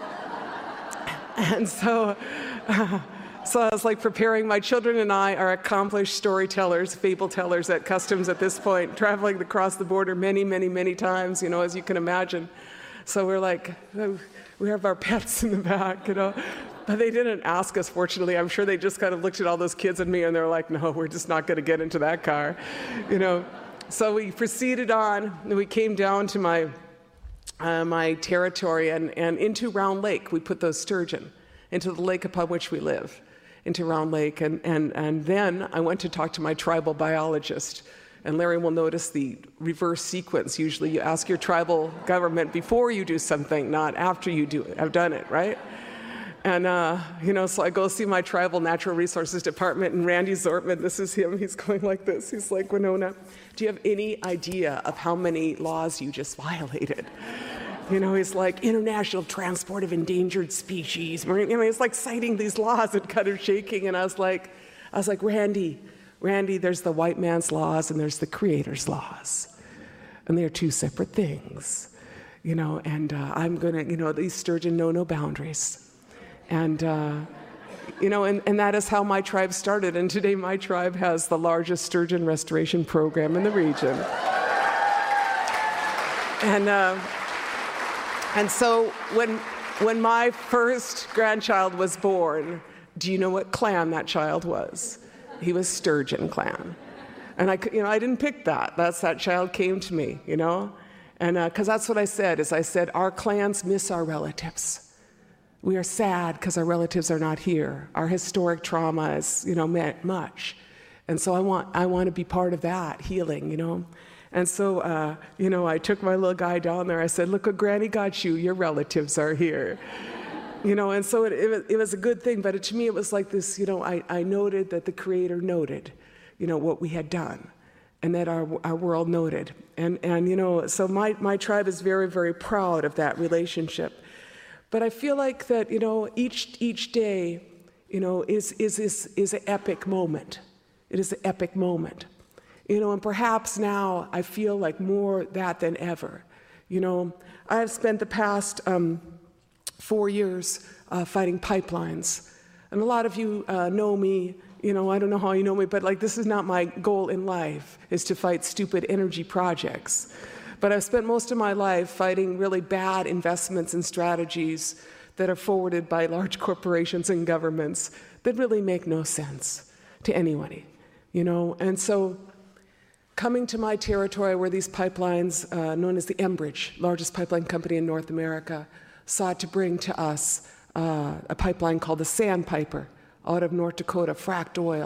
And so, uh, so I was like preparing. My children and I are accomplished storytellers, fable tellers at customs at this point, traveling across the border many, many, many times, you know, as you can imagine. So we're like, we have our pets in the back, you know. But they didn't ask us, fortunately. I'm sure they just kind of looked at all those kids and me, and they're like, no, we're just not going to get into that car, you know. So we proceeded on, and we came down to my uh, my territory, and, and into Round Lake. We put those sturgeon into the lake upon which we live, into Round Lake. And, and, and then I went to talk to my tribal biologist. And Larry will notice the reverse sequence. Usually you ask your tribal government before you do something, not after you do have done it, right? And, uh, you know, so I go see my tribal natural resources department, and Randy Zortman, this is him, he's going like this. He's like, Winona, do you have any idea of how many laws you just violated? You know, he's like, international transport of endangered species. You know, he's like citing these laws and kind of shaking. And I was like, I was like, Randy, Randy, there's the white man's laws and there's the creator's laws. And they're two separate things, you know, and uh, I'm going to, you know, these sturgeon know no boundaries. And, uh, you know, and, and that is how my tribe started. And today my tribe has the largest sturgeon restoration program in the region. And, uh, and so when, when my first grandchild was born, do you know what clan that child was? He was Sturgeon Clan. And I, you know, I didn't pick that. That's, that child came to me, you know? And because uh, that's what I said, is I said, our clans miss our relatives. We are sad because our relatives are not here. Our historic trauma is, you know, meant much. And so I want, I want to be part of that healing, you know? And so, uh, you know, I took my little guy down there. I said, look what Granny got you. Your relatives are here. You know, and so it, it, it was a good thing, but it, to me it was like this, you know, I, I noted that the Creator noted, you know, what we had done, and that our, our world noted. And, and you know, so my, my tribe is very, very proud of that relationship. But I feel like that, you know, each, each day, you know, is, is, is, is an epic moment. It is an epic moment. You know, and perhaps now I feel like more that than ever. You know, I've spent the past um, four years uh, fighting pipelines. And a lot of you uh, know me, you know, I don't know how you know me, but like this is not my goal in life, is to fight stupid energy projects. But I've spent most of my life fighting really bad investments and strategies that are forwarded by large corporations and governments that really make no sense to anybody, you know. And so coming to my territory where these pipelines, uh, known as the Enbridge, largest pipeline company in North America, sought to bring to us uh, a pipeline called the Sandpiper out of North Dakota, fracked oil,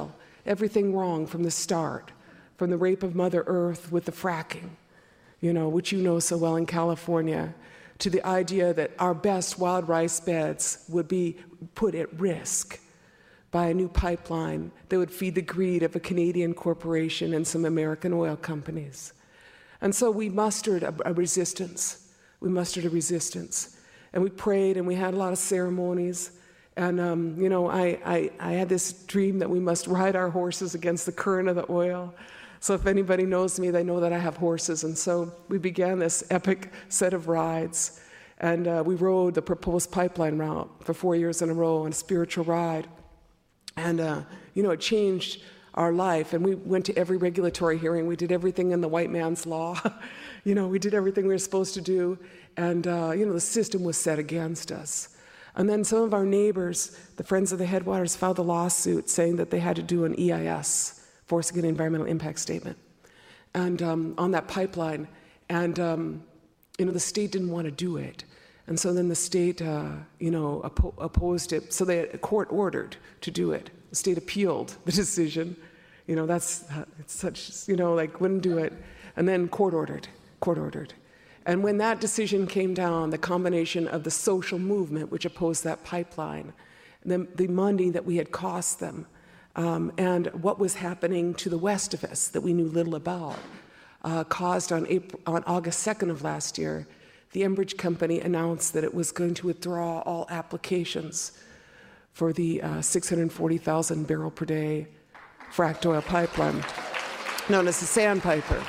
everything wrong from the start, from the rape of Mother Earth with the fracking, you know, which you know so well in California, to the idea that our best wild rice beds would be put at risk by a new pipeline that would feed the greed of a Canadian corporation and some American oil companies. And so we mustered a, a resistance. We mustered a resistance. And we prayed, and we had a lot of ceremonies. And, um, you know, I, I, I had this dream that we must ride our horses against the current of the oil. So if anybody knows me, they know that I have horses. And so we began this epic set of rides. And uh, we rode the proposed pipeline route for four years in a row on a spiritual ride. And, uh, you know, it changed our life. And we went to every regulatory hearing. We did everything in the white man's law. You know, we did everything we were supposed to do. And, uh, you know, the system was set against us. And then some of our neighbors, the Friends of the Headwaters, filed a lawsuit saying that they had to do an E I S, Forest Again Environmental Impact Statement, and um, on that pipeline. And, um, you know, the state didn't want to do it. And so then the state, uh, you know, oppo- opposed it. So they court ordered to do it. The state appealed the decision. You know, that's uh, it's such, you know, like wouldn't do it. And then court ordered, court ordered. And when that decision came down, the combination of the social movement, which opposed that pipeline, the, the money that we had cost them, um, and what was happening to the west of us that we knew little about, uh, caused on, April, on August second of last year, the Enbridge company announced that it was going to withdraw all applications for the uh, six hundred forty thousand barrel per day fracked oil pipeline, known as the Sandpiper.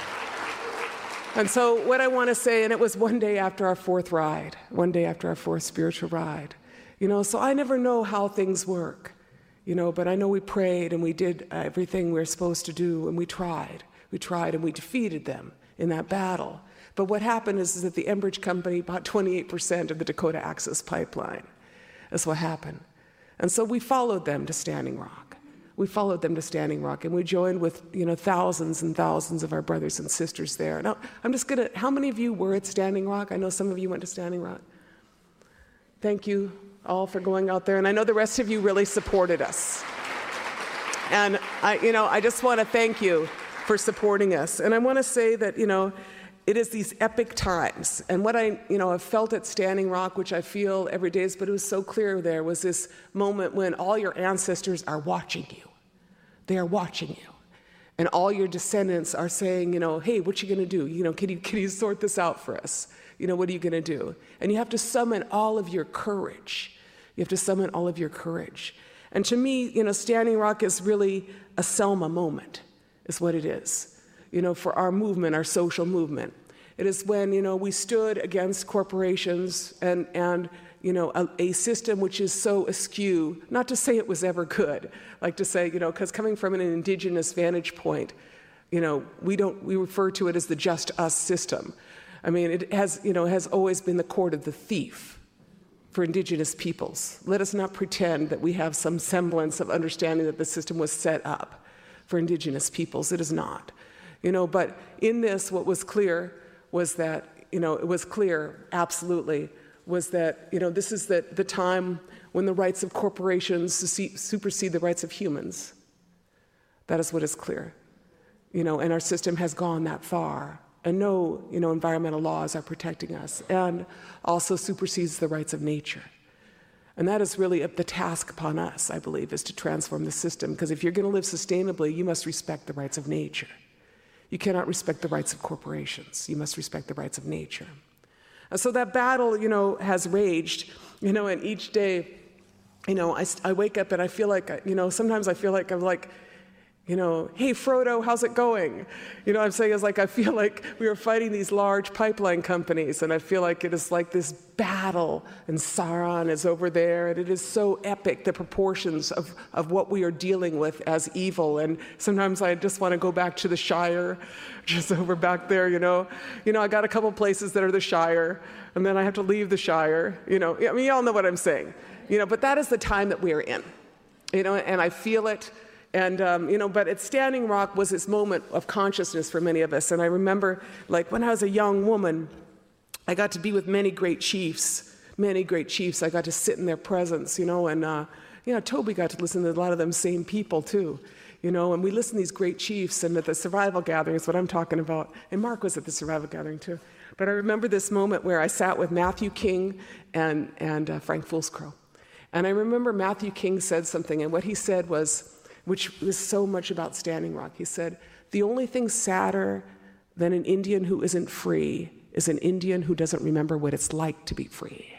And so what I want to say, and it was one day after our fourth ride, one day after our fourth spiritual ride, you know, so I never know how things work, you know, but I know we prayed and we did everything we were supposed to do, and we tried. We tried and we defeated them in that battle. But what happened is, is that the Enbridge company bought twenty-eight percent of the Dakota Access Pipeline. That's what happened. And so we followed them to Standing Rock. We followed them to Standing Rock, and we joined with, you know, thousands and thousands of our brothers and sisters there. Now, I'm just gonna, how many of you were at Standing Rock? I know some of you went to Standing Rock. Thank you all for going out there, and I know the rest of you really supported us. And I, you know, I just wanna thank you for supporting us. And I wanna say that, you know, it is these epic times. And what I, you know, have felt at Standing Rock, which I feel every day, but it was so clear there, was this moment when all your ancestors are watching you. They are watching you. And all your descendants are saying, you know, hey, what you gonna do? You know, can you, can you sort this out for us? You know, what are you gonna do? And you have to summon all of your courage. You have to summon all of your courage. And to me, you know, Standing Rock is really a Selma moment, is what it is. You know, for our movement, our social movement. It is when, you know, we stood against corporations and, and you know, a, a system which is so askew, not to say it was ever good, like to say, you know, because coming from an indigenous vantage point, you know, we don't, we refer to it as the just us system. I mean, it has, you know, has always been the court of the thief for indigenous peoples. Let us not pretend that we have some semblance of understanding that the system was set up for indigenous peoples. It is not. You know, but in this, what was clear was that, you know, it was clear, absolutely, was that, you know, this is the, the time when the rights of corporations supersede the rights of humans. That is what is clear. You know, and our system has gone that far. And no, you know, environmental laws are protecting us, and also supersedes the rights of nature. And that is really the task upon us, I believe, is to transform the system. Because if you're going to live sustainably, you must respect the rights of nature. You cannot respect the rights of corporations. You must respect the rights of nature. And so that battle, you know, has raged, you know, and each day, you know, I, I wake up and I feel like, you know, sometimes I feel like I'm like, you know, hey, Frodo, how's it going? You know what I'm saying? It's like I feel like we are fighting these large pipeline companies, and I feel like it is like this battle, and Sauron is over there, and it is so epic, the proportions of, of what we are dealing with as evil. And sometimes I just want to go back to the Shire, just over back there, you know. You know, I got a couple places that are the Shire, and then I have to leave the Shire, you know. I mean, you all know what I'm saying. You know, but that is the time that we are in, you know, and I feel it. And, um, you know, but at Standing Rock was this moment of consciousness for many of us. And I remember, like, when I was a young woman, I got to be with many great chiefs, many great chiefs. I got to sit in their presence, you know, and, uh, you know, Toby got to listen to a lot of them same people, too. You know, and we listen to these great chiefs, and at the survival gathering is what I'm talking about. And Mark was at the survival gathering too. But I remember this moment where I sat with Matthew King and, and uh, Frank Foolscrow. And I remember Matthew King said something, and what he said was, which was so much about Standing Rock, he said, the only thing sadder than an Indian who isn't free is an Indian who doesn't remember what it's like to be free.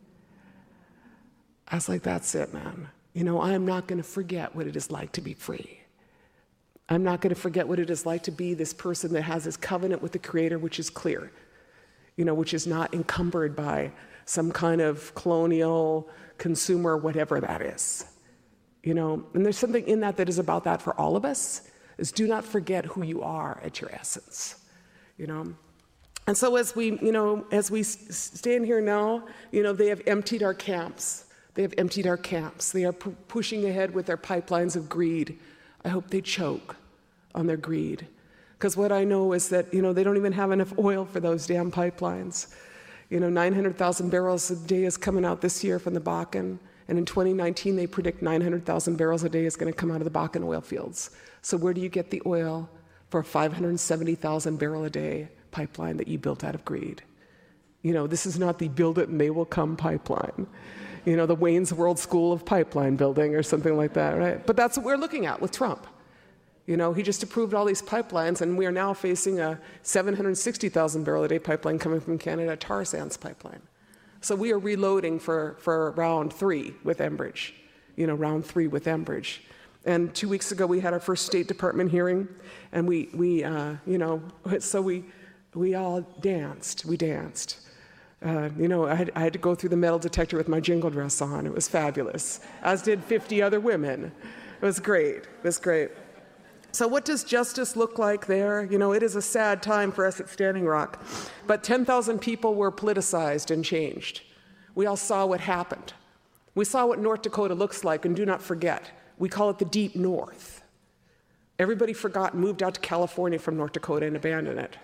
I was like, that's it, man. You know, I'm not going to forget what it is like to be free. I'm not going to forget what it is like to be this person that has this covenant with the Creator, which is clear, you know, which is not encumbered by some kind of colonial, consumer, whatever that is. You know, and there's something in that that is about that for all of us, is do not forget who you are at your essence, you know. And so as we, you know, as we stand here now, you know, they have emptied our camps. They have emptied our camps. They are p- pushing ahead with their pipelines of greed. I hope they choke on their greed. Because what I know is that, you know, they don't even have enough oil for those damn pipelines. You know, nine hundred thousand barrels a day is coming out this year from the Bakken. And in twenty nineteen, they predict nine hundred thousand barrels a day is going to come out of the Bakken oil fields. So where do you get the oil for a five hundred seventy thousand barrel a day pipeline that you built out of greed? You know, this is not the build it and they will come pipeline. You know, the Wayne's World School of Pipeline Building or something like that, right? But that's what we're looking at with Trump. You know, he just approved all these pipelines, and we are now facing a seven hundred sixty thousand barrel a day pipeline coming from Canada, tar sands pipeline. So we are reloading for, for round three with Enbridge, you know, round three with Enbridge. And two weeks ago, we had our first State Department hearing, and we, we uh, you know, so we, we all danced, we danced. Uh, you know, I had, I had to go through the metal detector with my jingle dress on. It was fabulous, as did fifty other women. It was great, it was great. So what does justice look like there? You know, it is a sad time for us at Standing Rock. But ten thousand people were politicized and changed. We all saw what happened. We saw what North Dakota looks like, and do not forget, we call it the Deep North. Everybody forgot and moved out to California from North Dakota and abandoned it.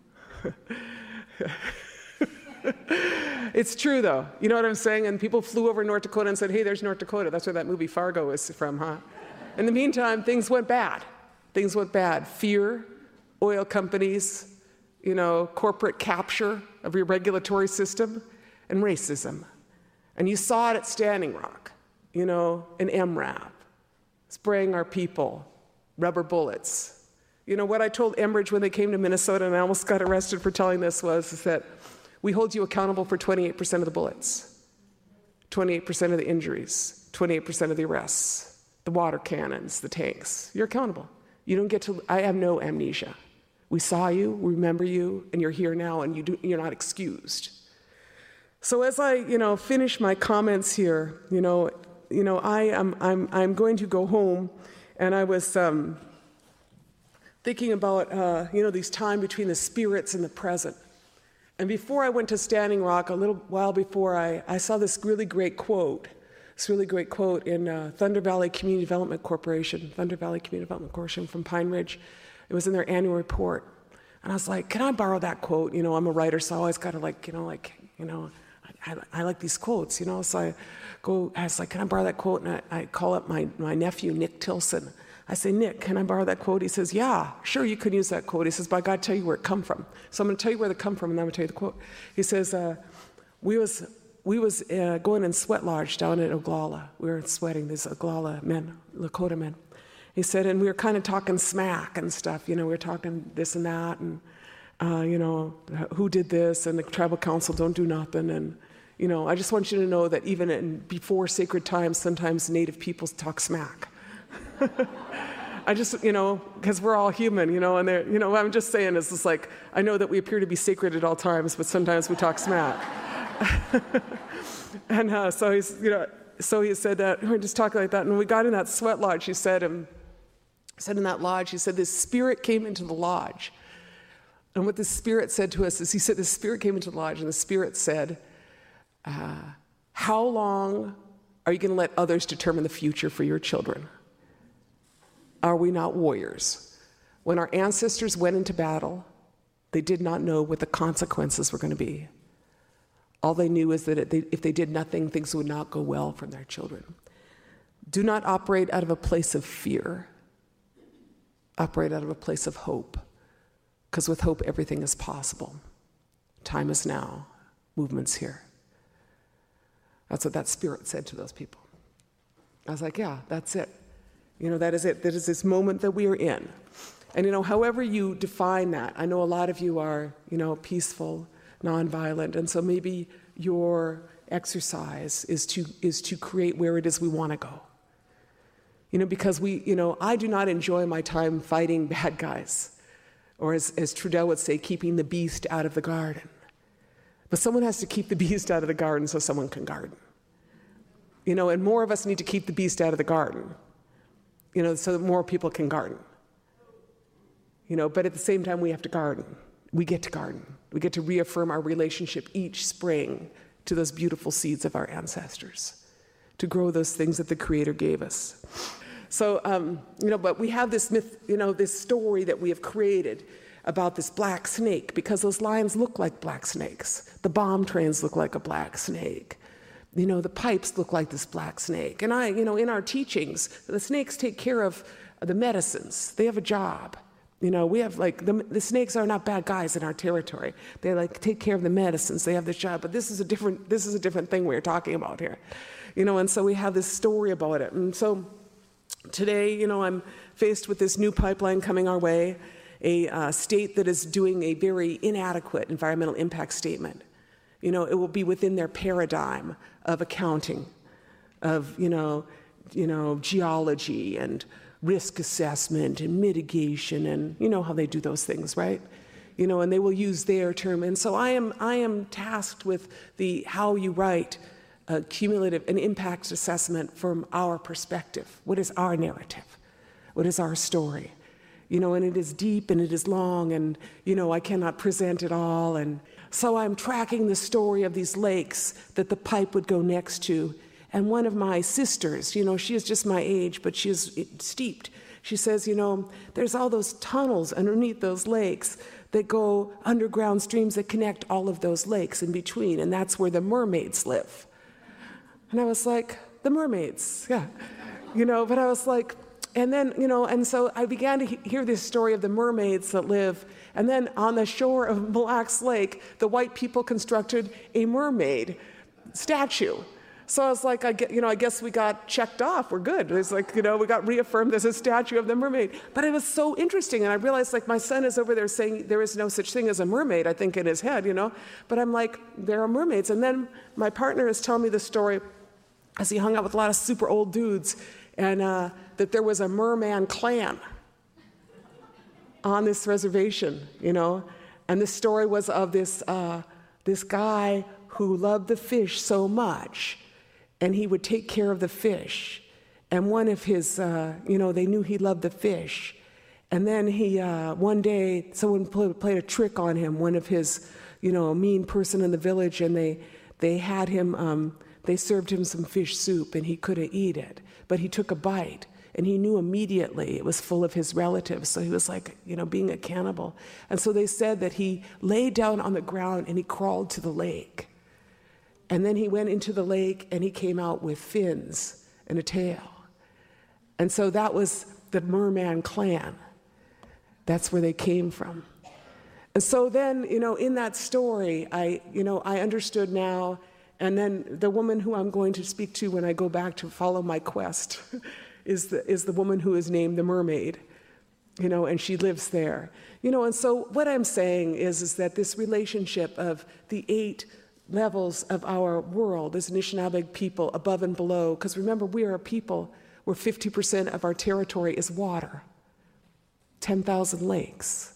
It's true, though. You know what I'm saying? And people flew over North Dakota and said, hey, there's North Dakota. That's where that movie Fargo is from, huh? In the meantime, things went bad. Things went bad. Fear, oil companies, you know, corporate capture of your regulatory system, and racism. And you saw it at Standing Rock, you know, in M RAP, spraying our people, rubber bullets. You know, what I told Enbridge when they came to Minnesota, and I almost got arrested for telling this, was is that we hold you accountable for twenty-eight percent of the bullets, twenty-eight percent of the injuries, twenty-eight percent of the arrests, the water cannons, the tanks. You're accountable. You don't get to, I have no amnesia. We saw you, we remember you, and you're here now, and you do, you're not excused. So as I, you know, finish my comments here, you know, you know, I am, I'm, I'm going to go home, and I was um, thinking about, uh, you know, these time between the spirits and the present. And before I went to Standing Rock, a little while before, I, I saw this really great quote, this really great quote in uh, Thunder Valley Community Development Corporation, Thunder Valley Community Development Corporation from Pine Ridge. It was in their annual report. And I was like, can I borrow that quote? You know, I'm a writer, so I always got to like, you know, like, you know, I, I, I like these quotes, you know, so I go, I was like, can I borrow that quote? And I, I call up my, my nephew, Nick Tilson. I say, Nick, can I borrow that quote? He says, yeah, sure, you could use that quote. He says, but I got to tell you where it come from. So I'm going to tell you where it come from, and then I'm going to tell you the quote. He says, uh, we was we was uh, going in sweat lodge down at Oglala. We were sweating, these Oglala men, Lakota men. He said, and we were kind of talking smack and stuff. You know, we were talking this and that, and, uh, you know, who did this, and the tribal council don't do nothing. And, you know, I just want you to know that even in, before sacred times, sometimes Native peoples talk smack. I just, you know, because we're all human, you know, and they're, you know, what I'm just saying is just like, I know that we appear to be sacred at all times, but sometimes we talk smack. and uh, so he's, you know, so he said that, we were just talking like that, and when we got in that sweat lodge, he said, um, said in that lodge, he said, this spirit came into the lodge. And what the spirit said to us is, he said, the spirit came into the lodge, and the spirit said, uh, how long are you going to let others determine the future for your children? Are we not warriors? When our ancestors went into battle, they did not know what the consequences were going to be. All they knew is that if they did nothing, things would not go well for their children. Do not operate out of a place of fear. operate out of a place of hope, because with hope, everything is possible. Time is now, movement's here. That's what that spirit said to those people. I was like, yeah, that's it. You know, that is it. That is this moment that we are in. And, you know, however you define that, I know a lot of you are, you know, peaceful, nonviolent, and so maybe your exercise is to is to create where it is we want to go. You know, because we, you know, I do not enjoy my time fighting bad guys, or as, as Trudeau would say, keeping the beast out of the garden. But someone has to keep the beast out of the garden so someone can garden. You know, and more of us need to keep the beast out of the garden, you know, so that more people can garden. You know, but at the same time, we have to garden. We get to garden. We get to reaffirm our relationship each spring to those beautiful seeds of our ancestors, to grow those things that the Creator gave us. So, um, you know, but we have this myth, you know, this story that we have created about this black snake, because those lions look like black snakes. The bomb trains look like a black snake. You know, the pipes look like this black snake. And I, you know, in our teachings, the snakes take care of the medicines. They have a job. You know, we have like, the, the snakes are not bad guys in our territory. They like take care of the medicines. They have this job. But this is a different, this is a different thing we're talking about here. You know, and so we have this story about it. And so today, you know, I'm faced with this new pipeline coming our way, a uh, state that is doing a very inadequate environmental impact statement. You know, it will be within their paradigm of accounting, of, you know, you know, geology and risk assessment and mitigation, and you know how they do those things, right? You know, and they will use their term. And so I am I am tasked with the how you write a cumulative an impact assessment from our perspective. What is our narrative? What is our story? You know, and it is deep and it is long, and you know, I cannot present it all. And so I'm tracking the story of these lakes that the pipe would go next to. And one of my sisters, you know, she is just my age, but she is steeped. She says, you know, there's all those tunnels underneath those lakes that go underground streams that connect all of those lakes in between, and that's where the mermaids live. And I was like, the mermaids, yeah. You know, but I was like, and then, you know, and so I began to he- hear this story of the mermaids that live, and then on the shore of Mille Lacs Lake, the white people constructed a mermaid statue. So I was like, I get, you know, I guess we got checked off. We're good. It's like, you know, we got reaffirmed as a statue of the mermaid. But it was so interesting. And I realized, like, my son is over there saying there is no such thing as a mermaid, I think, in his head, you know. But I'm like, there are mermaids. And then my partner is telling me the story as he hung out with a lot of super old dudes, and uh, that there was a merman clan on this reservation, you know. And the story was of this, uh, this guy who loved the fish so much, and he would take care of the fish. And one of his, uh, you know, they knew he loved the fish. And then he, uh, one day, someone played, played a trick on him, one of his, you know, a mean person in the village, and they, they had him, um, they served him some fish soup, and he couldn't eat it. But he took a bite, and he knew immediately it was full of his relatives. So he was like, you know, being a cannibal. And so they said that he lay down on the ground, and he crawled to the lake. And then he went into the lake, and he came out with fins and a tail. And so that was the merman clan. That's where they came from. And so then, you know, in that story, I, you know, I understood now. And then the woman who I'm going to speak to when I go back to follow my quest is the, is the woman who is named the mermaid, you know, and she lives there. You know, and so what I'm saying is, is that this relationship of the eight levels of our world as Anishinaabe people, above and below, because remember, we are a people where fifty percent of our territory is water, ten thousand lakes,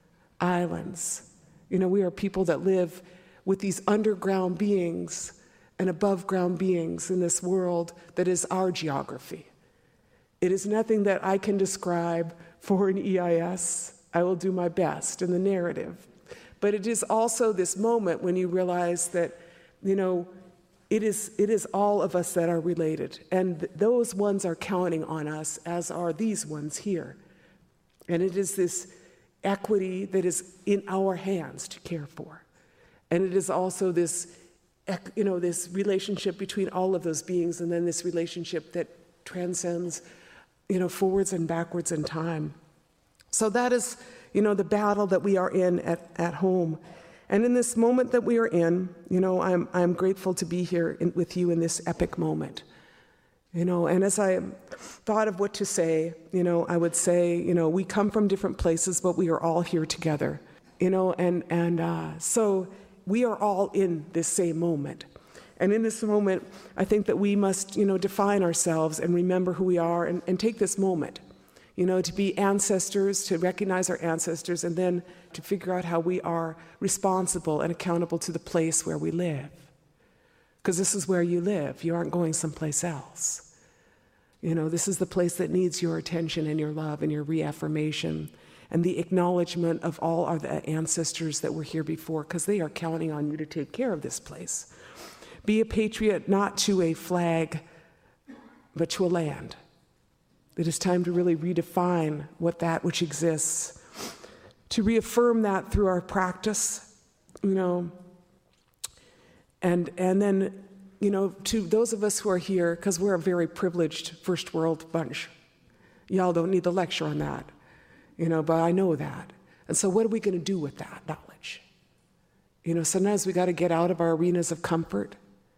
islands. You know, we are people that live with these underground beings and above ground beings in this world that is our geography. It is nothing that I can describe for an E I S. I will do my best in the narrative. But it is also this moment when you realize that, you know, it is it is all of us that are related. And th- those ones are counting on us, as are these ones here. And it is this equity that is in our hands to care for. And it is also this, you know, this relationship between all of those beings, and then this relationship that transcends, you know, forwards and backwards in time. So that is, you know, the battle that we are in at, at home. And in this moment that we are in, you know, I'm, I'm grateful to be here in, with you in this epic moment. You know, and as I thought of what to say, you know, I would say, you know, we come from different places, but we are all here together. You know, and, and uh, so we are all in this same moment. And in this moment, I think that we must, you know, define ourselves and remember who we are and, and take this moment, you know, to be ancestors, to recognize our ancestors, and then to figure out how we are responsible and accountable to the place where we live. Because this is where you live. You aren't going someplace else. You know, this is the place that needs your attention and your love and your reaffirmation and the acknowledgement of all our the ancestors that were here before, because they are counting on you to take care of this place. Be a patriot not to a flag, but to a land. It is time to really redefine what that which exists, to reaffirm that through our practice, you know, and and then, you know, to those of us who are here, because we're a very privileged first world bunch. Y'all don't need the lecture on that, you know, but I know that. And so what are we going to do with that knowledge? You know, sometimes we got to get out of our arenas of comfort.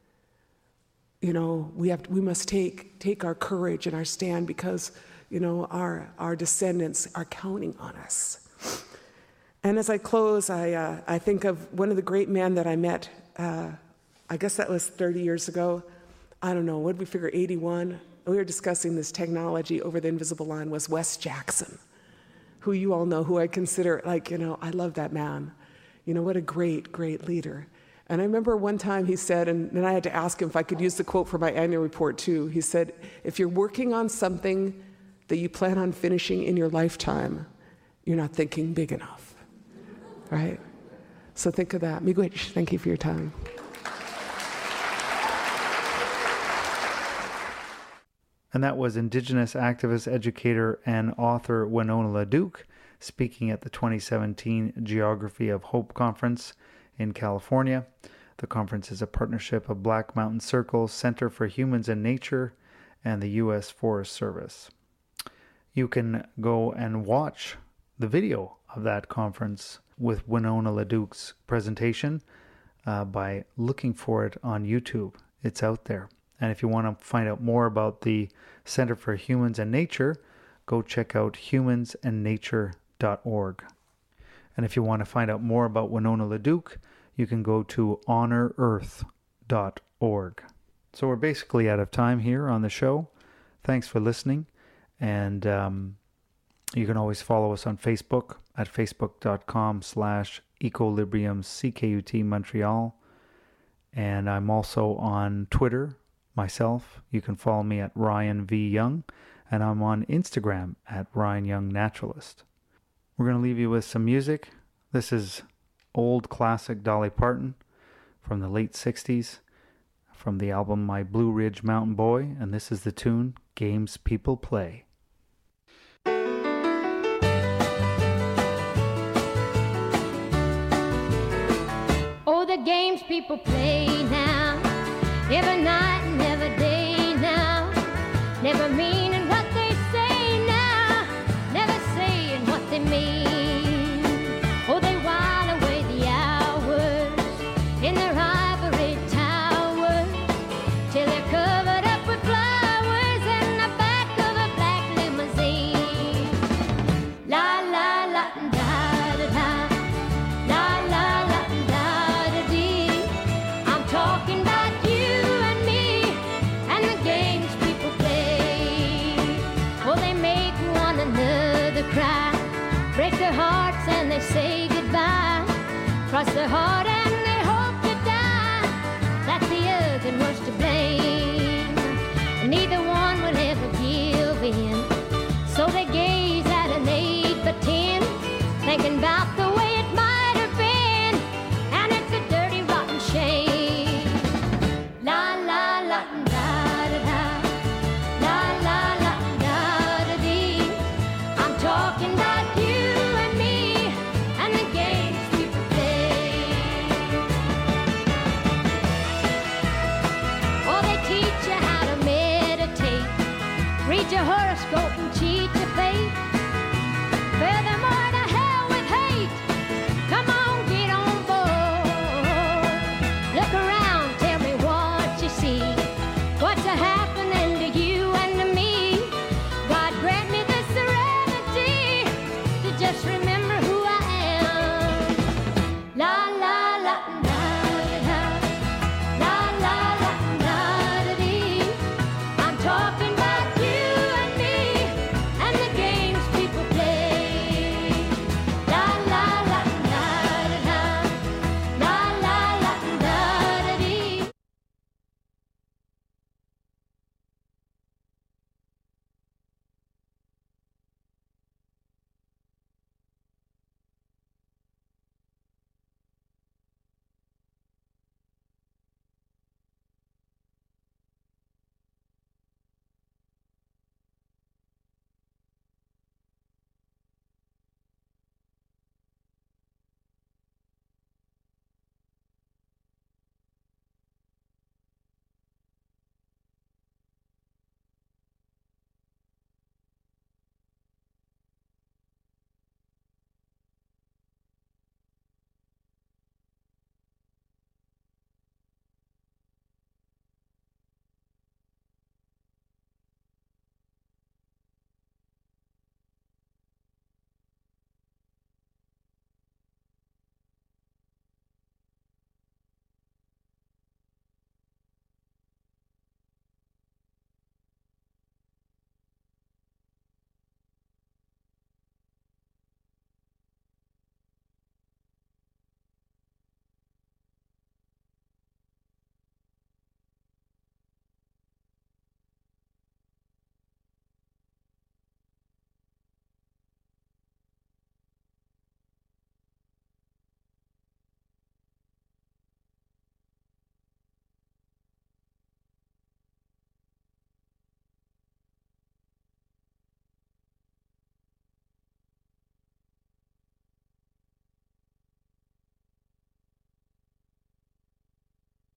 You know, we have we must take take our courage and our stand, because, you know, our our descendants are counting on us. And as I close, I uh, I think of one of the great men that I met. Uh, I guess that was thirty years ago. I don't know. What did we figure? eighty-one. We were discussing this technology over the invisible line. Was Wes Jackson, who you all know, who I consider, like, you know, I love that man. You know, what a great great leader. And I remember one time he said, and then I had to ask him if I could use the quote for my annual report too. He said, if you're working on something that you plan on finishing in your lifetime, you're not thinking big enough, right? So think of that. Miigwech, thank you for your time. And that was Indigenous activist, educator, and author Winona LaDuke speaking at the twenty seventeen Geography of Hope Conference in California. The conference is a partnership of Black Mountain Circle, Center for Humans and Nature, and the U S Forest Service. You can go and watch the video of that conference with Winona LaDuke's presentation uh, by looking for it on YouTube. It's out there. And if you want to find out more about the Center for Humans and Nature, go check out humans and nature dot org. And if you want to find out more about Winona LaDuke, you can go to honor earth dot org. So we're basically out of time here on the show. Thanks for listening. And um, you can always follow us on Facebook at facebook.com slash equilibriumckut Montreal. And I'm also on Twitter myself. You can follow me at Ryan V. Young. And I'm on Instagram at Ryan Young Naturalist. We're going to leave you with some music. This is old classic Dolly Parton from the late sixties, from the album My Blue Ridge Mountain Boy, and this is the tune Games People Play. Oh, the games people play now, every night and every day now, never meaning what they say now, never saying what they mean. Oh, they while away the hours in their ivory towers till they're covered up with flowers in the back of a black limousine. La la la da da da, la la la da da dee. I'm talking about you and me and the games people play. Oh, they make one another cry, break their hearts and they say goodbye, cross their heart and they hope to die, that the other was to blame. And neither one will ever give in, so they gaze at an eight by ten, thinking about the way it might have been, and it's a dirty rotten shame. La la la da da da, la la la da da dee. I'm talking about you and me and the games people play. Oh, they teach you how to meditate, read your horoscope and cheat your fate.